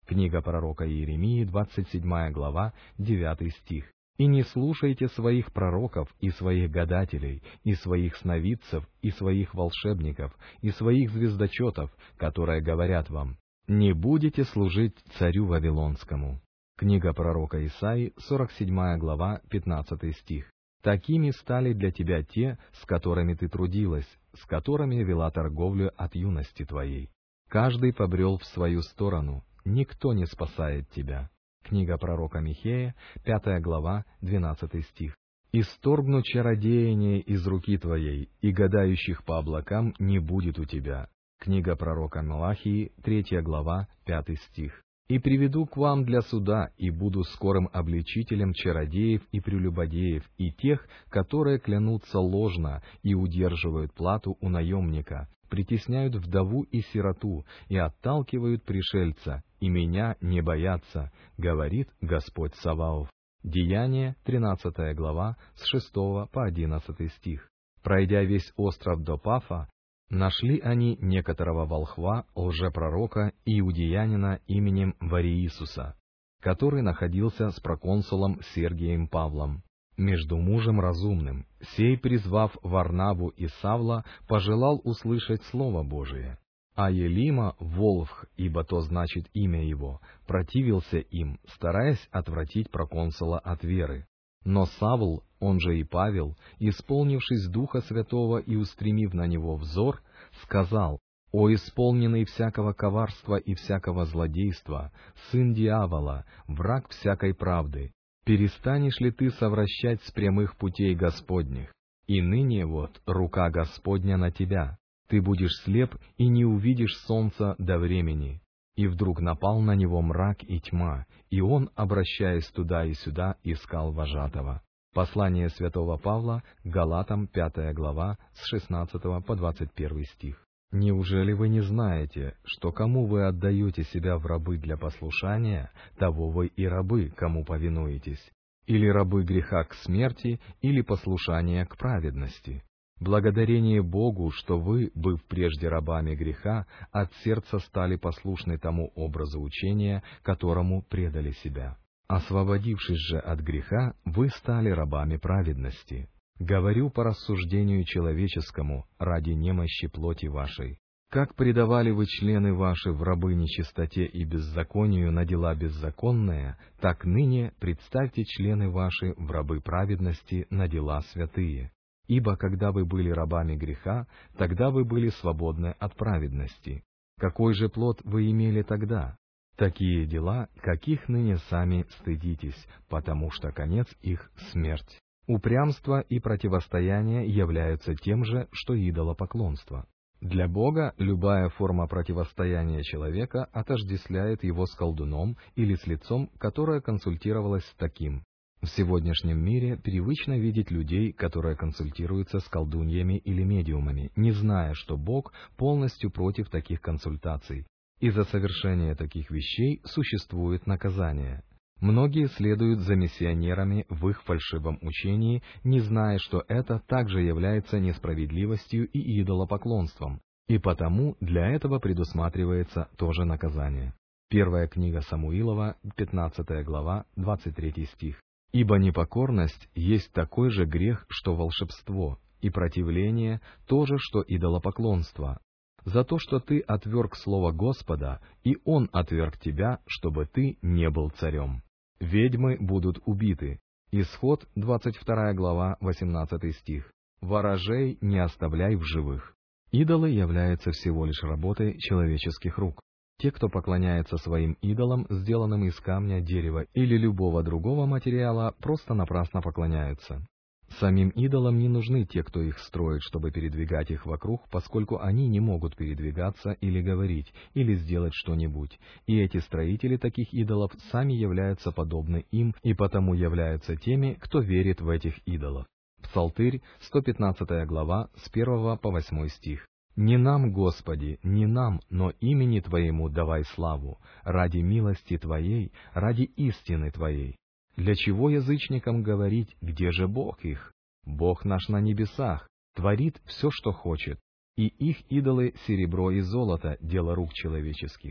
Книга пророка Иеремии, двадцать седьмая глава, девятый стих. «И не слушайте своих пророков и своих гадателей, и своих сновидцев, и своих волшебников, и своих звездочетов, которые говорят вам: не будете служить царю Вавилонскому». Книга пророка Исаии, сорок седьмая глава, пятнадцатый стих. «Такими стали для тебя те, с которыми ты трудилась, с которыми вела торговлю от юности твоей. Каждый побрел в свою сторону, никто не спасает тебя». Книга пророка Михея, пятая глава, двенадцатый стих. «Исторгну чародеяние из руки твоей, и гадающих по облакам не будет у тебя». Книга пророка Малахии, третья глава, пятый стих. «И приведу к вам для суда, и буду скорым обличителем чародеев и прелюбодеев, и тех, которые клянутся ложно и удерживают плату у наемника, притесняют вдову и сироту, и отталкивают пришельца, и меня не боятся, говорит Господь Саваоф». Деяния, тринадцатая глава, с шестого по одиннадцатый стих. «Пройдя весь остров до Пафа, нашли они некоторого волхва, лжепророка, иудеянина именем Вариисуса, который находился с проконсулом Сергием Павлом, между мужем разумным. Сей, призвав Варнаву и Савла, пожелал услышать Слово Божие. А Елима, Волфх, ибо то значит имя его, противился им, стараясь отвратить проконсула от веры. Но Савл, он же и Павел, исполнившись Духа Святого и устремив на него взор, сказал: «О исполненный всякого коварства и всякого злодейства, сын дьявола, враг всякой правды, перестанешь ли ты совращать с прямых путей Господних? И ныне вот рука Господня на тебя, ты будешь слеп и не увидишь солнца до времени». И вдруг напал на него мрак и тьма, и он, обращаясь туда и сюда, искал вожатого. Послание святого Павла к Галатам, пятая глава, с шестнадцатого по двадцать первый стих. «Неужели вы не знаете, что кому вы отдаете себя в рабы для послушания, того вы и рабы, кому повинуетесь? Или рабы греха к смерти, или послушания к праведности? Благодарение Богу, что вы, быв прежде рабами греха, от сердца стали послушны тому образу учения, которому предали себя. Освободившись же от греха, вы стали рабами праведности. Говорю по рассуждению человеческому, ради немощи плоти вашей. Как предавали вы члены ваши в рабы нечистоте и беззаконию на дела беззаконные, так ныне представьте члены ваши в рабы праведности на дела святые. Ибо когда вы были рабами греха, тогда вы были свободны от праведности. Какой же плод вы имели тогда? Такие дела, каких ныне сами стыдитесь, потому что конец их — смерть. Упрямство и противостояние являются тем же, что идолопоклонство. Для Бога любая форма противостояния человека отождествляет его с колдуном или с лицом, которое консультировалось с таким. В сегодняшнем мире привычно видеть людей, которые консультируются с колдуньями или медиумами, не зная, что Бог полностью против таких консультаций, и за совершение таких вещей существует наказание. Многие следуют за миссионерами в их фальшивом учении, не зная, что это также является несправедливостью и идолопоклонством, и потому для этого предусматривается тоже наказание. Первая книга Самуилова, пятнадцатая глава, двадцать третий стих. «Ибо непокорность есть такой же грех, что волшебство, и противление то же, что идолопоклонство. За то, что ты отверг слово Господа, и Он отверг тебя, чтобы ты не был царем. Ведьмы будут убиты». Исход, двадцать вторая глава, восемнадцатый стих. «Ворожей не оставляй в живых». Идолы являются всего лишь работой человеческих рук. Те, кто поклоняется своим идолам, сделанным из камня, дерева или любого другого материала, просто напрасно поклоняются. Самим идолам не нужны те, кто их строит, чтобы передвигать их вокруг, поскольку они не могут передвигаться или говорить, или сделать что-нибудь. И эти строители таких идолов сами являются подобны им и потому являются теми, кто верит в этих идолов. Псалтырь, сто пятнадцатая глава, с первого по восьмой стих. «Не нам, Господи, не нам, но имени Твоему давай славу, ради милости Твоей, ради истины Твоей. Для чего язычникам говорить, где же Бог их? Бог наш на небесах, творит все, что хочет, и их идолы серебро и золото, дело рук человеческих.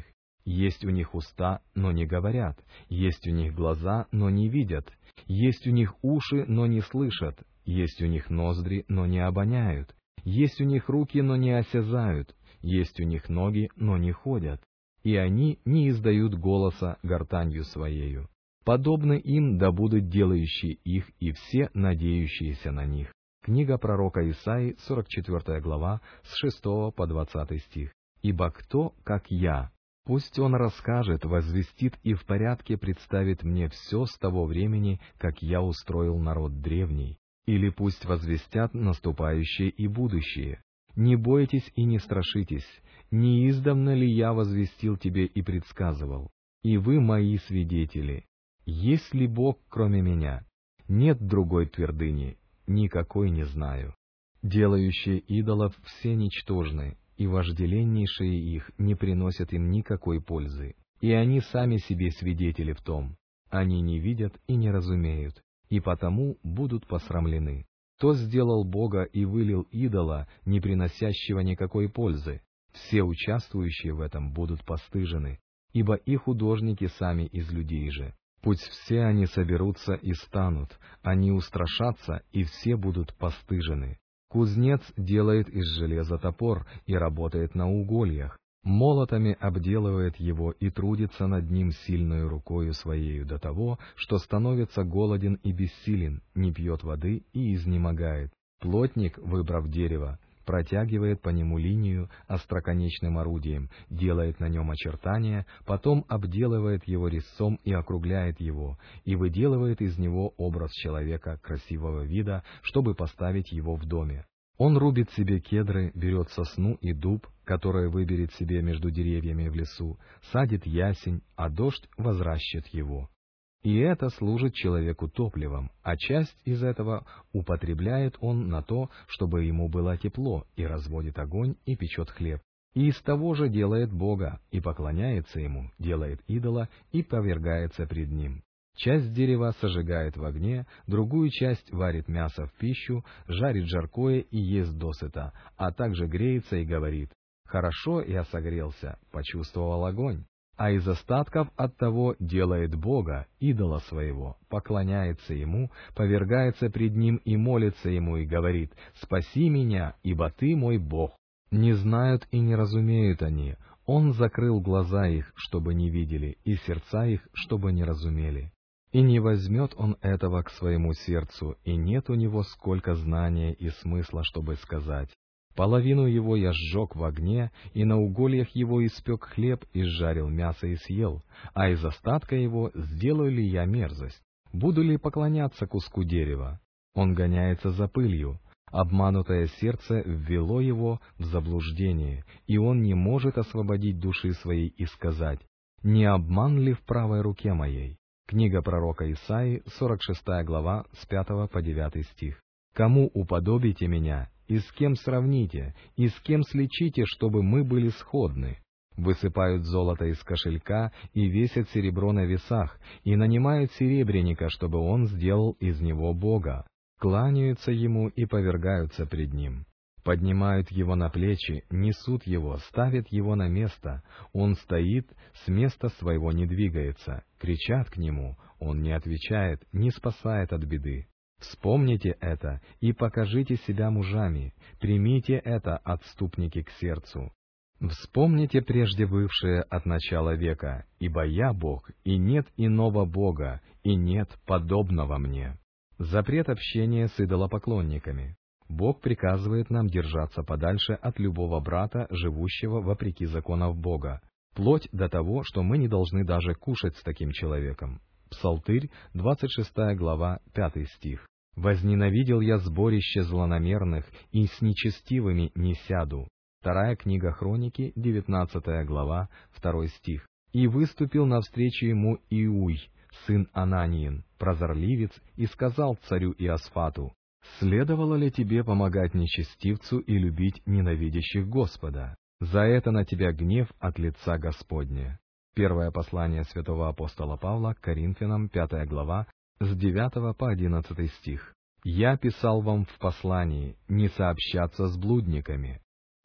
Есть у них уста, но не говорят, есть у них глаза, но не видят, есть у них уши, но не слышат, есть у них ноздри, но не обоняют, есть у них руки, но не осязают, есть у них ноги, но не ходят, и они не издают голоса гортанью своею. Подобны им да будут делающие их и все надеющиеся на них». Книга пророка Исаии, сорок четвёртая глава, с шестого по двадцатый стих. «Ибо кто, как я? Пусть он расскажет, возвестит и в порядке представит мне все с того времени, как я устроил народ древний. Или пусть возвестят наступающее и будущее. Не бойтесь и не страшитесь, не издавна ли я возвестил тебе и предсказывал? И вы мои свидетели. Есть ли Бог, кроме меня? Нет другой твердыни, никакой не знаю. Делающие идолов все ничтожны, и вожделеннейшие их не приносят им никакой пользы. И они сами себе свидетели в том. Они не видят и не разумеют, и потому будут посрамлены. Кто сделал Бога и вылил идола, не приносящего никакой пользы? Все участвующие в этом будут постыжены, ибо и художники сами из людей же. Пусть все они соберутся и станут, они устрашатся, и все будут постыжены. Кузнец делает из железа топор и работает на угольях, молотами обделывает его и трудится над ним сильною рукою своею до того, что становится голоден и бессилен, не пьет воды и изнемогает. Плотник, выбрав дерево, протягивает по нему линию остроконечным орудием, делает на нем очертания, потом обделывает его резцом и округляет его, и выделывает из него образ человека красивого вида, чтобы поставить его в доме. Он рубит себе кедры, берет сосну и дуб, которые выберет себе между деревьями в лесу, садит ясень, а дождь возращет его. И это служит человеку топливом, а часть из этого употребляет он на то, чтобы ему было тепло, и разводит огонь, и печет хлеб. И из того же делает Бога, и поклоняется ему, делает идола, и повергается пред ним. Часть дерева сожигает в огне, другую часть варит мясо в пищу, жарит жаркое и ест досыта, а также греется и говорит: «Хорошо я согрелся, почувствовал огонь». А из остатков от того делает Бога, идола своего, поклоняется ему, повергается пред ним и молится ему, и говорит: «Спаси меня, ибо ты мой Бог». Не знают и не разумеют они, он закрыл глаза их, чтобы не видели, и сердца их, чтобы не разумели. И не возьмет он этого к своему сердцу, и нет у него сколько знания и смысла, чтобы сказать: «Половину его я сжег в огне, и на угольях его испек хлеб, и сжарил мясо и съел, а из остатка его сделаю ли я мерзость? Буду ли поклоняться куску дерева?» Он гоняется за пылью, обманутое сердце ввело его в заблуждение, и он не может освободить души своей и сказать: «Не обман ли в правой руке моей?» Книга пророка Исаии, сорок шестая глава, с пятого по девятый стих. «Кому уподобите меня, и с кем сравните, и с кем сличите, чтобы мы были сходны? Высыпают золото из кошелька и весят серебро на весах, и нанимают серебряника, чтобы он сделал из него Бога. Кланяются ему и повергаются пред ним. Поднимают его на плечи, несут его, ставят его на место. Он стоит, с места своего не двигается. Кричат к нему, он не отвечает, не спасает от беды. Вспомните это и покажите себя мужами, примите это, отступники, к сердцу. Вспомните прежде бывшее от начала века, ибо я Бог, и нет иного Бога, и нет подобного мне». Запрет общения с идолопоклонниками. Бог приказывает нам держаться подальше от любого брата, живущего вопреки законов Бога, вплоть до того, что мы не должны даже кушать с таким человеком. Псалтырь, двадцать шестая глава, пятый стих. «Возненавидел я сборище злонамерных, и с нечестивыми не сяду». Вторая книга Хроники, девятнадцатая глава, второй стих. «И выступил навстречу ему Иуй, сын Ананиин, прозорливец, и сказал царю Иосфату: следовало ли тебе помогать нечестивцу и любить ненавидящих Господа? За это на тебя гнев от лица Господня». Первое послание святого апостола Павла к Коринфянам, пятая глава, с девятого по одиннадцатый стих. «Я писал вам в послании не сообщаться с блудниками».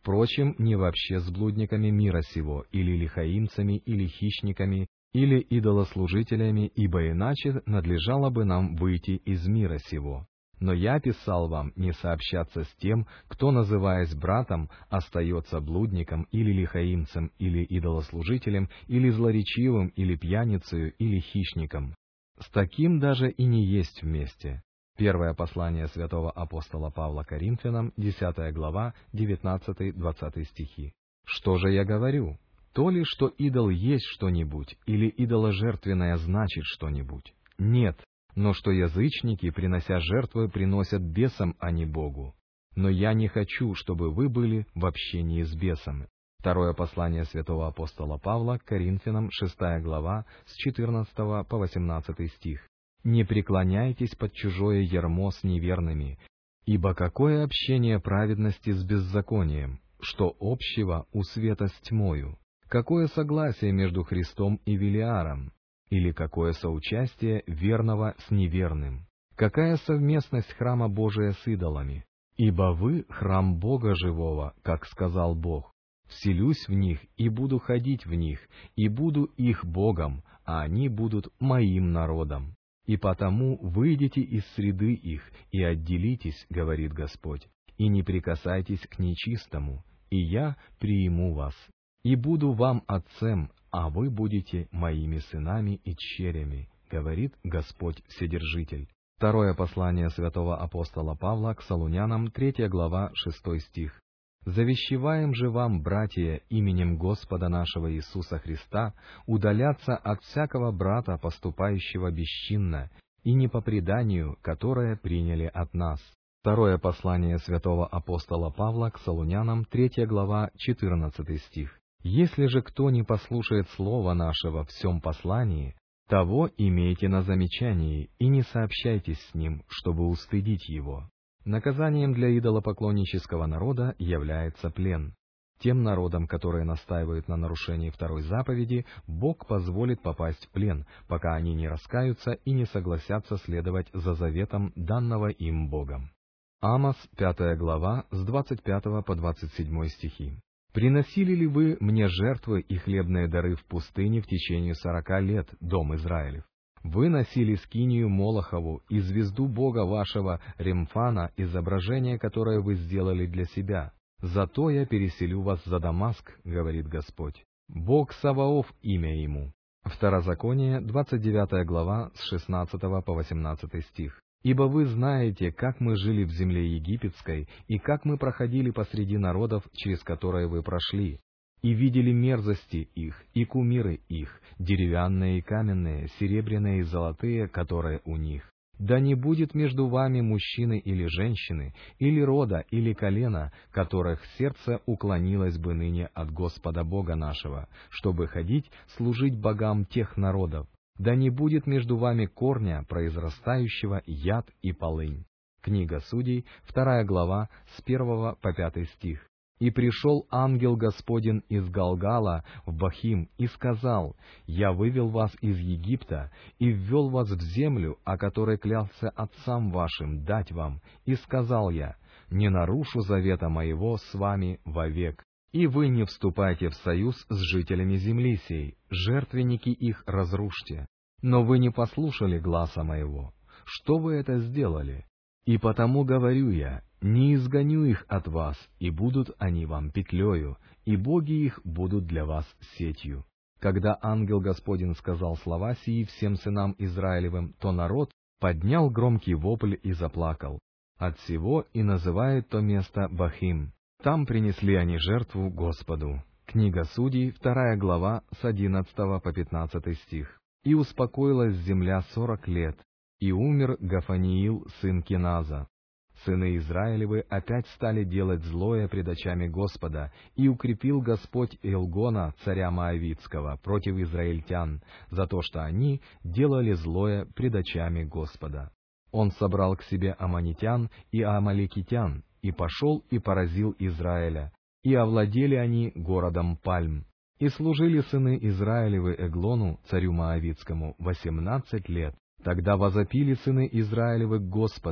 Впрочем, не вообще с блудниками мира сего, или лихаимцами, или хищниками, или идолослужителями, ибо иначе надлежало бы нам выйти из мира сего. Но я писал вам не сообщаться с тем, кто, называясь братом, остается блудником или лихаимцем, или идолослужителем, или злоречивым, или пьяницею, или хищником. С таким даже и не есть вместе. Первое послание святого апостола Павла Коринфянам, десятая глава, девятнадцатый-двадцатый стихи. Что же я говорю? То ли, что идол есть что-нибудь, или идоложертвенное значит что-нибудь? Нет. Но что язычники, принося жертвы, приносят бесам, а не Богу. Но я не хочу, чтобы вы были в общении с бесом. Второе послание святого апостола Павла к Коринфянам, шестая глава, с четырнадцатого по восемнадцатый стих. «Не преклоняйтесь под чужое ярмо с неверными, ибо какое общение праведности с беззаконием, что общего у света с тьмою? Какое согласие между Христом и Велиаром? Или какое соучастие верного с неверным? Какая совместность храма Божия с идолами? Ибо вы — храм Бога живого, как сказал Бог. Вселюсь в них и буду ходить в них, и буду их Богом, а они будут моим народом. И потому выйдите из среды их и отделитесь, говорит Господь, и не прикасайтесь к нечистому, и я приму вас, и буду вам отцем, а вы будете моими сынами и дщерями, говорит Господь Вседержитель». Второе послание святого апостола Павла к Солунянам, третья глава, шестой стих. «Завещеваем же вам, братья, именем Господа нашего Иисуса Христа, удаляться от всякого брата, поступающего бесчинно, и не по преданию, которое приняли от нас». Второе послание святого апостола Павла к Солунянам, третья глава, четырнадцатый стих. «Если же кто не послушает слова нашего в всем послании, того имейте на замечании и не сообщайтесь с ним, чтобы устыдить его». Наказанием для идолопоклоннического народа является плен. Тем народам, которые настаивают на нарушении второй заповеди, Бог позволит попасть в плен, пока они не раскаются и не согласятся следовать за заветом, данного им Богом. Амос, пятая глава, с двадцать пятого по двадцать седьмой стихи. «Приносили ли вы мне жертвы и хлебные дары в пустыне в течение сорока лет, дом Израилев? Вы носили скинию Молохову и звезду Бога вашего Ремфана, изображение, которое вы сделали для себя. Зато я переселю вас за Дамаск, говорит Господь. Бог Саваоф имя ему». Второзаконие, двадцать девятая глава, с шестнадцатого по восемнадцатый стих. «Ибо вы знаете, как мы жили в земле египетской, и как мы проходили посреди народов, через которые вы прошли, и видели мерзости их, и кумиры их, деревянные и каменные, серебряные и золотые, которые у них. Да не будет между вами мужчины или женщины, или рода, или колена, которых сердце уклонилось бы ныне от Господа Бога нашего, чтобы ходить, служить богам тех народов. Да не будет между вами корня, произрастающего яд и полынь». Книга Судей, вторая глава, с первого по пятый стих. «И пришел ангел Господень из Галгала в Бахим и сказал: Я вывел вас из Египта и ввел вас в землю, о которой клялся отцам вашим дать вам. И сказал я: не нарушу завета моего с вами вовек. И вы не вступайте в союз с жителями земли сей, жертвенники их разрушьте. Но вы не послушали гласа моего. Что вы это сделали? И потому говорю я: не изгоню их от вас, и будут они вам петлею, и боги их будут для вас сетью». Когда ангел Господень сказал слова сии всем сынам Израилевым, то народ поднял громкий вопль и заплакал. Отсего и называет то место Бахим. Там принесли они жертву Господу. Книга Судей, вторая глава, с одиннадцатого по пятнадцатый стих. «И успокоилась земля сорок лет, и умер Гафаниил, сын Киназа. Сыны Израилевы опять стали делать злое пред очами Господа, и укрепил Господь Илгона, царя Моавитского, против израильтян, за то, что они делали злое пред очами Господа. Он собрал к себе аммонитян и амалекитян, и пошел и поразил Израиля, и овладели они городом Пальм. И служили сыны Израилевы Эглону, царю Моавитскому, восемнадцать лет. Тогда возопили сыны Израилевы к Господу,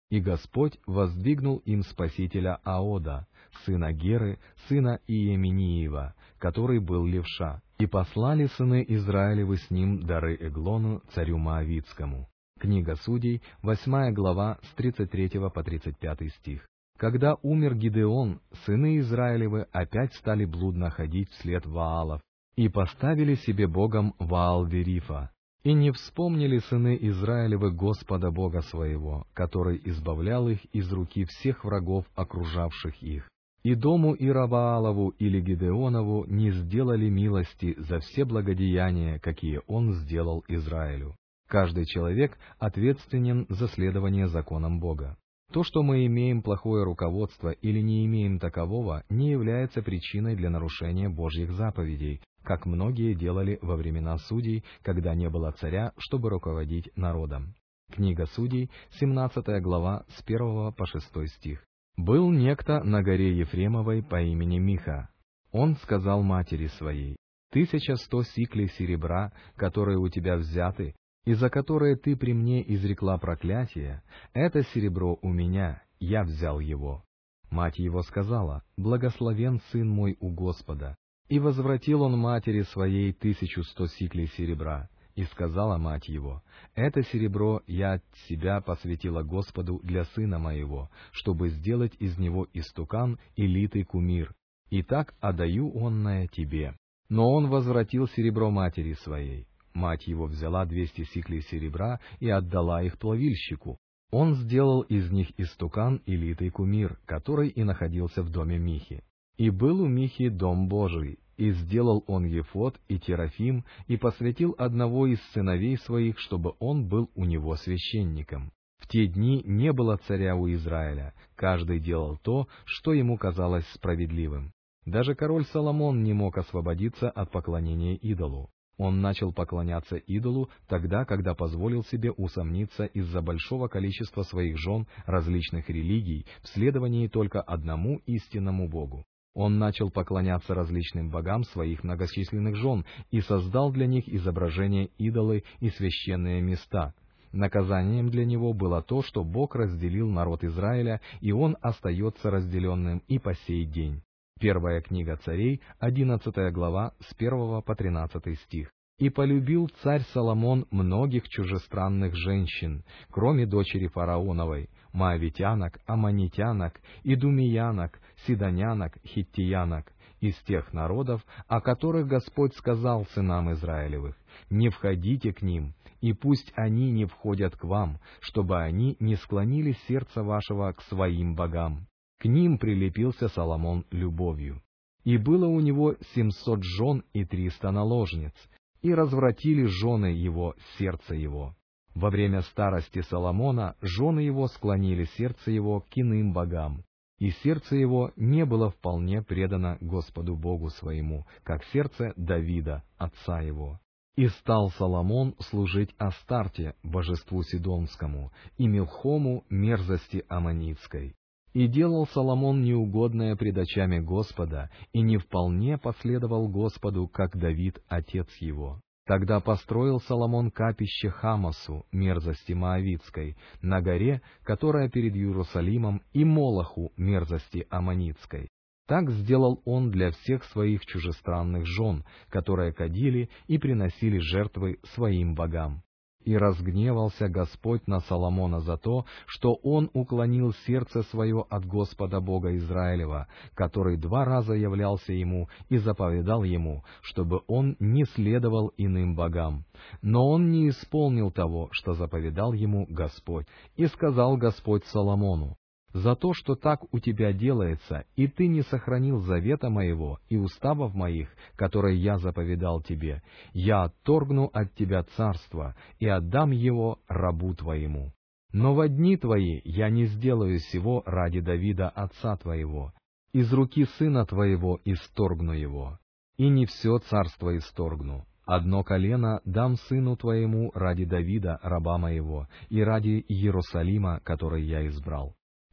И Господь воздвигнул им спасителя Аода, сына Геры, сына Иеминиева, который был левша. И послали сыны Израилевы с ним дары Эглону, царю Моавитскому». Книга Судей, восьмая глава, с тридцать третьего по тридцать пятый стих. Когда умер Гидеон, сыны Израилевы опять стали блудно ходить вслед Ваалов, и поставили себе богом Ваал-Верифа. И не вспомнили сыны Израилевы Господа Бога своего, который избавлял их из руки всех врагов, окружавших их. И дому Иераваалову или Гидеонову не сделали милости за все благодеяния, какие он сделал Израилю. Каждый человек ответственен за следование законам Бога. То, что мы имеем плохое руководство или не имеем такового, не является причиной для нарушения Божьих заповедей, как многие делали во времена судей, когда не было царя, чтобы руководить народом. Книга Судей, семнадцатая глава, с первого по шестой стих. «Был некто на горе Ефремовой по имени Миха. Он сказал матери своей: «Тысяча сто сиклей серебра, которые у тебя взяты, и за которые ты при мне изрекла проклятие, это серебро у меня, я взял его». Мать его сказала: «Благословен сын мой у Господа». И возвратил он матери своей тысячу сто сиклей серебра. И сказала мать его: «Это серебро я от себя посвятила Господу для сына моего, чтобы сделать из него истукан и литый кумир. И так отдаю онное тебе». Но он возвратил серебро матери своей. Мать его взяла двести сиклей серебра и отдала их плавильщику. Он сделал из них истукан и литый кумир, который и находился в доме Михи. И был у Михи дом Божий, и сделал он ефод и терафим, и посвятил одного из сыновей своих, чтобы он был у него священником. В те дни не было царя у Израиля, каждый делал то, что ему казалось справедливым. Даже король Соломон не мог освободиться от поклонения идолу. Он начал поклоняться идолу тогда, когда позволил себе усомниться из-за большого количества своих жен различных религий в следовании только одному истинному Богу. Он начал поклоняться различным богам своих многочисленных жен и создал для них изображения идолы и священные места. Наказанием для него было то, что Бог разделил народ Израиля, и он остается разделенным и по сей день. Первая книга Царей, одиннадцатая глава, с первого по тринадцатый стих. «И полюбил царь Соломон многих чужестранных женщин, кроме дочери фараоновой, моавитянок, аммонитянок, идумиянок, сидонянок, хиттиянок, из тех народов, о которых Господь сказал сынам Израилевых: не входите к ним, и пусть они не входят к вам, чтобы они не склонили сердце вашего к своим богам». К ним прилепился Соломон любовью. И было у него семьсот жен и триста наложниц, и развратили жены его сердце его. Во время старости Соломона жены его склонили сердце его к иным богам, и сердце его не было вполне предано Господу Богу своему, как сердце Давида, отца его. И стал Соломон служить Астарте, божеству Сидонскому, и Милхому, мерзости Аммонитской. И делал Соломон неугодное пред очами Господа, и не вполне последовал Господу, как Давид, отец его. Тогда построил Соломон капище Хамасу, мерзости Моавитской, на горе, которая перед Иерусалимом, и Молоху, мерзости Аммонитской. Так сделал он для всех своих чужестранных жен, которые кадили и приносили жертвы своим богам. И разгневался Господь на Соломона за то, что он уклонил сердце свое от Господа Бога Израилева, который два раза являлся ему и заповедал ему, чтобы он не следовал иным богам. Но он не исполнил того, что заповедал ему Господь. И сказал Господь Соломону: «За то, что так у тебя делается, и ты не сохранил завета моего и уставов моих, которые я заповедал тебе, я отторгну от тебя царство и отдам его рабу твоему. Но во дни твои я не сделаю сего ради Давида отца твоего, из руки сына твоего исторгну его, и не все царство исторгну. Одно колено дам сыну твоему ради Давида раба моего и ради Иерусалима, который я избрал».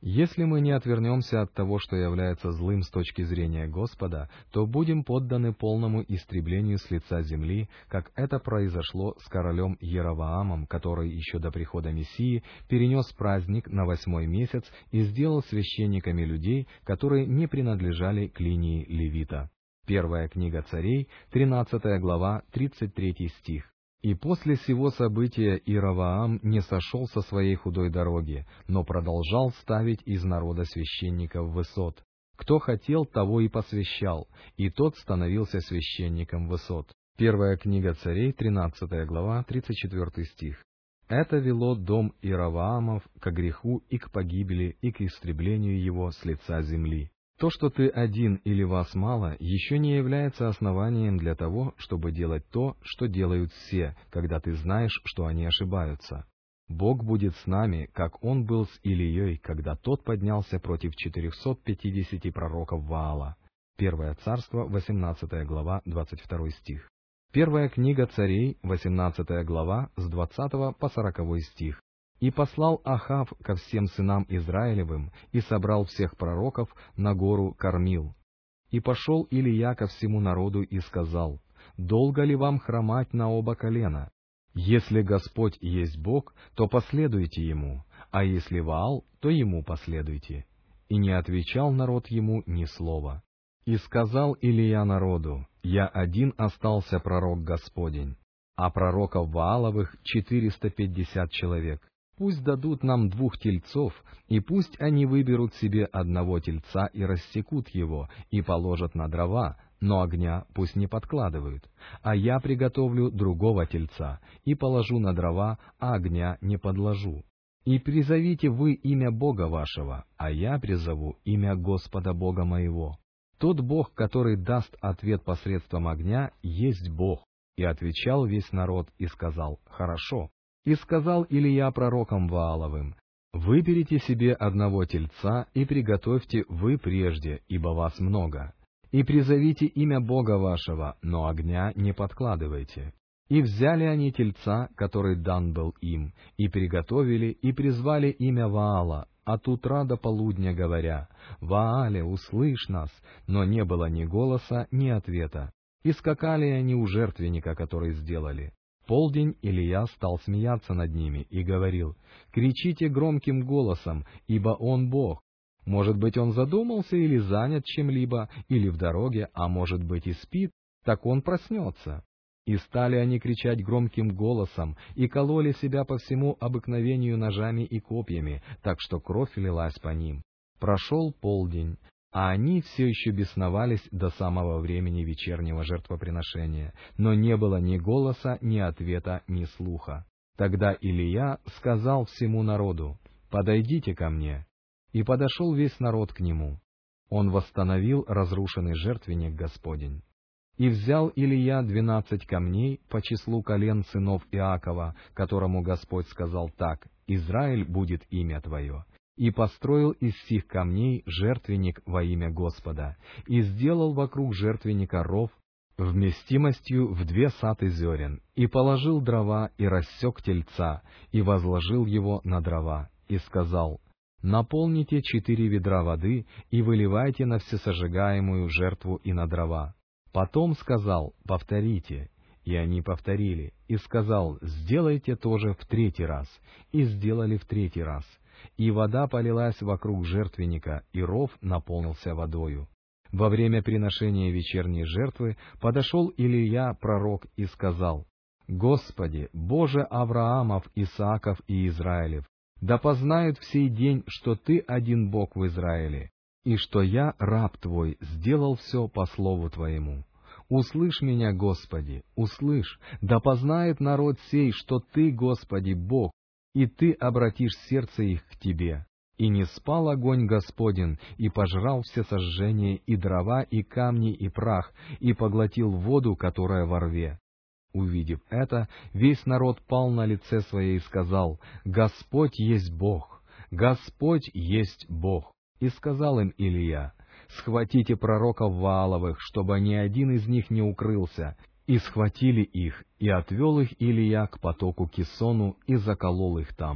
Если мы не отвернемся от того, что является злым с точки зрения Господа, то будем подданы полному истреблению с лица земли, как это произошло с королем Еровоамом, который еще до прихода Мессии перенес праздник на восьмой месяц и сделал священниками людей, которые не принадлежали к линии левита. Первая книга Царей, тринадцатая глава, тридцать третий стих. «И после сего события Иеровоам не сошел со своей худой дороги, но продолжал ставить из народа священников высот. Кто хотел, того и посвящал, и тот становился священником высот». Первая книга Царей, тринадцатая глава, тридцать четвертый стих. Это вело дом Иеровоамов ко греху и к погибели, и к истреблению его с лица земли. То, что ты один или вас мало, еще не является основанием для того, чтобы делать то, что делают все, когда ты знаешь, что они ошибаются. Бог будет с нами, как Он был с Илией, когда тот поднялся против четырехсот пятидесяти пророков Ваала. Первое царство, восемнадцатая глава, двадцать второй стих. Первая книга Царей, восемнадцатая глава, с двадцатого по сороковой стих. «И послал Ахав ко всем сынам Израилевым, и собрал всех пророков на гору Кармил. И пошел Илия ко всему народу и сказал: долго ли вам хромать на оба колена? Если Господь есть Бог, то последуйте Ему, а если Ваал, то Ему последуйте». И не отвечал народ ему ни слова. И сказал Илия народу: «Я один остался пророк Господень, а пророков Вааловых четыреста пятьдесят человек. Пусть дадут нам двух тельцов, и пусть они выберут себе одного тельца и рассекут его, и положат на дрова, но огня пусть не подкладывают. А я приготовлю другого тельца, и положу на дрова, а огня не подложу. И призовите вы имя Бога вашего, а я призову имя Господа Бога моего. Тот Бог, который даст ответ посредством огня, есть Бог». И отвечал весь народ и сказал: «Хорошо». И сказал Илия пророкам Вааловым: «Выберите себе одного тельца и приготовьте вы прежде, ибо вас много. И призовите имя Бога вашего, но огня не подкладывайте». И взяли они тельца, который дан был им, и приготовили, и призвали имя Ваала, от утра до полудня говоря: «Ваале, услышь нас!» Но не было ни голоса, ни ответа. И скакали они у жертвенника, который сделали. В полдень Илия стал смеяться над ними и говорил: «Кричите громким голосом, ибо он Бог. Может быть, он задумался или занят чем-либо, или в дороге, а может быть и спит, так он проснется». И стали они кричать громким голосом, и кололи себя по всему обыкновению ножами и копьями, так что кровь лилась по ним. Прошел полдень, а они все еще бесновались до самого времени вечернего жертвоприношения, но не было ни голоса, ни ответа, ни слуха. Тогда Илия сказал всему народу: «Подойдите ко мне». И подошел весь народ к нему. Он восстановил разрушенный жертвенник Господень. И взял Илия двенадцать камней по числу колен сынов Иакова, которому Господь сказал так: «Израиль будет имя твое». И построил из сих камней жертвенник во имя Господа, и сделал вокруг жертвенника ров вместимостью в две саты зерен, и положил дрова, и рассек тельца, и возложил его на дрова, и сказал: «Наполните четыре ведра воды, и выливайте на всесожигаемую жертву и на дрова». Потом сказал: «Повторите». И они повторили. И сказал: «Сделайте тоже в третий раз». И сделали в третий раз. И вода полилась вокруг жертвенника, и ров наполнился водою. Во время приношения вечерней жертвы подошел Илия пророк и сказал: «Господи, Боже Авраамов, Исааков и Израилев, да познают в сей день, что Ты один Бог в Израиле, и что я, раб Твой, сделал все по слову Твоему. Услышь меня, Господи, услышь, да познает народ сей, что Ты, Господи, Бог, и Ты обратишь сердце их к Тебе». И не спал огонь Господень, и пожрал все сожжения, и дрова, и камни, и прах, и поглотил воду, которая во рве. Увидев это, весь народ пал на лице свое и сказал: «Господь есть Бог! Господь есть Бог!» И сказал им Илия: «Схватите пророков Вааловых, чтобы ни один из них не укрылся». И схватили их, и отвел их Илия к потоку Кисону, и заколол их там.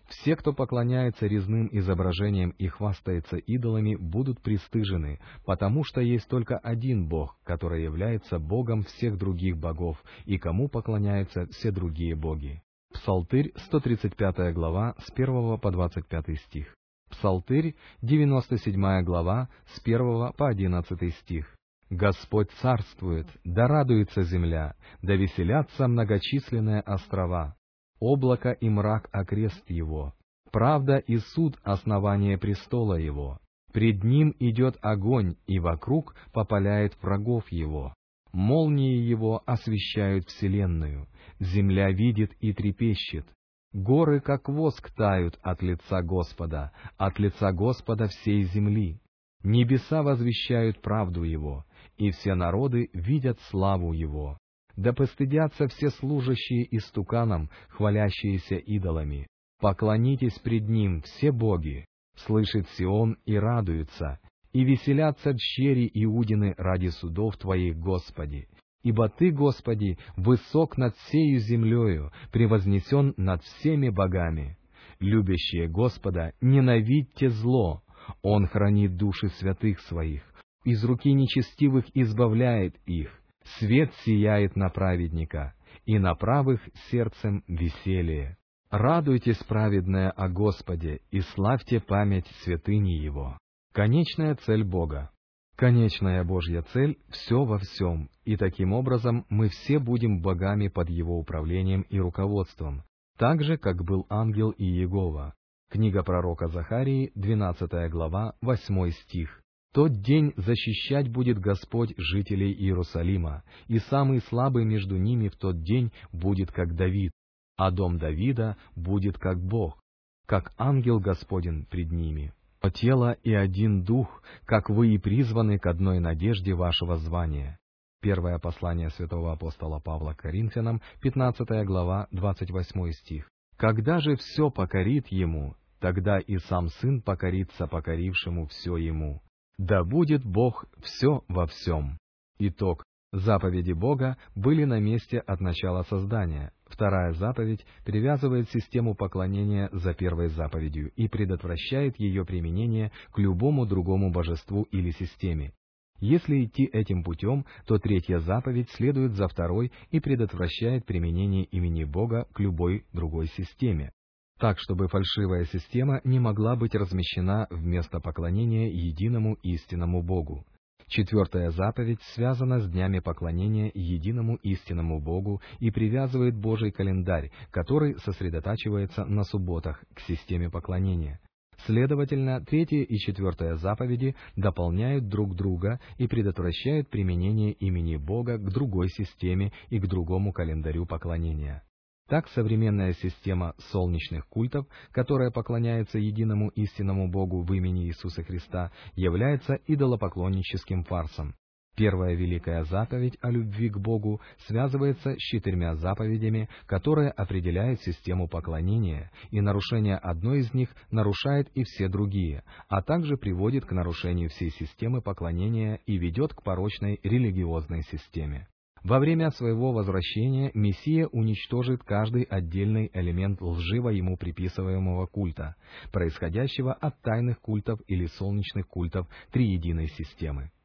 Все, кто поклоняется резным изображениям и хвастается идолами, будут пристыжены, потому что есть только один Бог, который является Богом всех других богов, и кому поклоняются все другие боги. Псалтырь, сто тридцать пятая глава, с первого по двадцать пятый стих. Псалтырь, девяносто седьмая глава, с первого по одиннадцатый стих. «Господь царствует, да радуется земля, да веселятся многочисленные острова. Облако и мрак окрест его, правда и суд основание престола его. Пред ним идет огонь, и вокруг попаляет врагов его. Молнии его освещают вселенную, земля видит и трепещет. Горы, как воск, тают от лица Господа, от лица Господа всей земли. Небеса возвещают правду Его, и все народы видят славу Его. Да постыдятся все служащие истуканам, хвалящиеся идолами. Поклонитесь пред Ним, все боги. Слышит Сион и радуется, и веселятся дщери Иудины ради судов Твоих, Господи. Ибо Ты, Господи, высок над всею землею, превознесен над всеми богами. Любящие Господа, ненавидьте зло. Он хранит души святых Своих, из руки нечестивых избавляет их. Свет сияет на праведника, и на правых сердцем веселье. Радуйтесь, праведные, о Господе, и славьте память святыни Его». Конечная цель Бога. Конечная Божья цель — все во всем, и таким образом мы все будем богами под Его управлением и руководством, так же, как был ангел и Иегова. Книга пророка Захарии, двенадцатая глава, восьмой стих. «Тот день защищать будет Господь жителей Иерусалима, и самый слабый между ними в тот день будет как Давид, а дом Давида будет как Бог, как ангел Господень пред ними. Но тело и один дух, как вы и призваны к одной надежде вашего звания». Первое послание святого апостола Павла к Коринфянам, пятнадцатая глава, двадцать восьмой стих. «Когда же все покорит Ему, тогда и сам Сын покорится покорившему все Ему. Да будет Бог все во всем». Итог. Заповеди Бога были на месте от начала создания. Вторая заповедь привязывает систему поклонения за первой заповедью и предотвращает ее применение к любому другому божеству или системе. Если идти этим путем, то третья заповедь следует за второй и предотвращает применение имени Бога к любой другой системе, так, чтобы фальшивая система не могла быть размещена вместо поклонения единому истинному Богу. Четвертая заповедь связана с днями поклонения единому истинному Богу и привязывает Божий календарь, который сосредотачивается на субботах, к системе поклонения. Следовательно, третья и четвертая заповеди дополняют друг друга и предотвращают применение имени Бога к другой системе и к другому календарю поклонения. Так, современная система солнечных культов, которая поклоняется единому истинному Богу в имени Иисуса Христа, является идолопоклонническим фарсом. Первая великая заповедь о любви к Богу связывается с четырьмя заповедями, которые определяют систему поклонения, и нарушение одной из них нарушает и все другие, а также приводит к нарушению всей системы поклонения и ведет к порочной религиозной системе. Во время своего возвращения Мессия уничтожит каждый отдельный элемент лживо ему приписываемого культа, происходящего от тайных культов или солнечных культов триединой системы.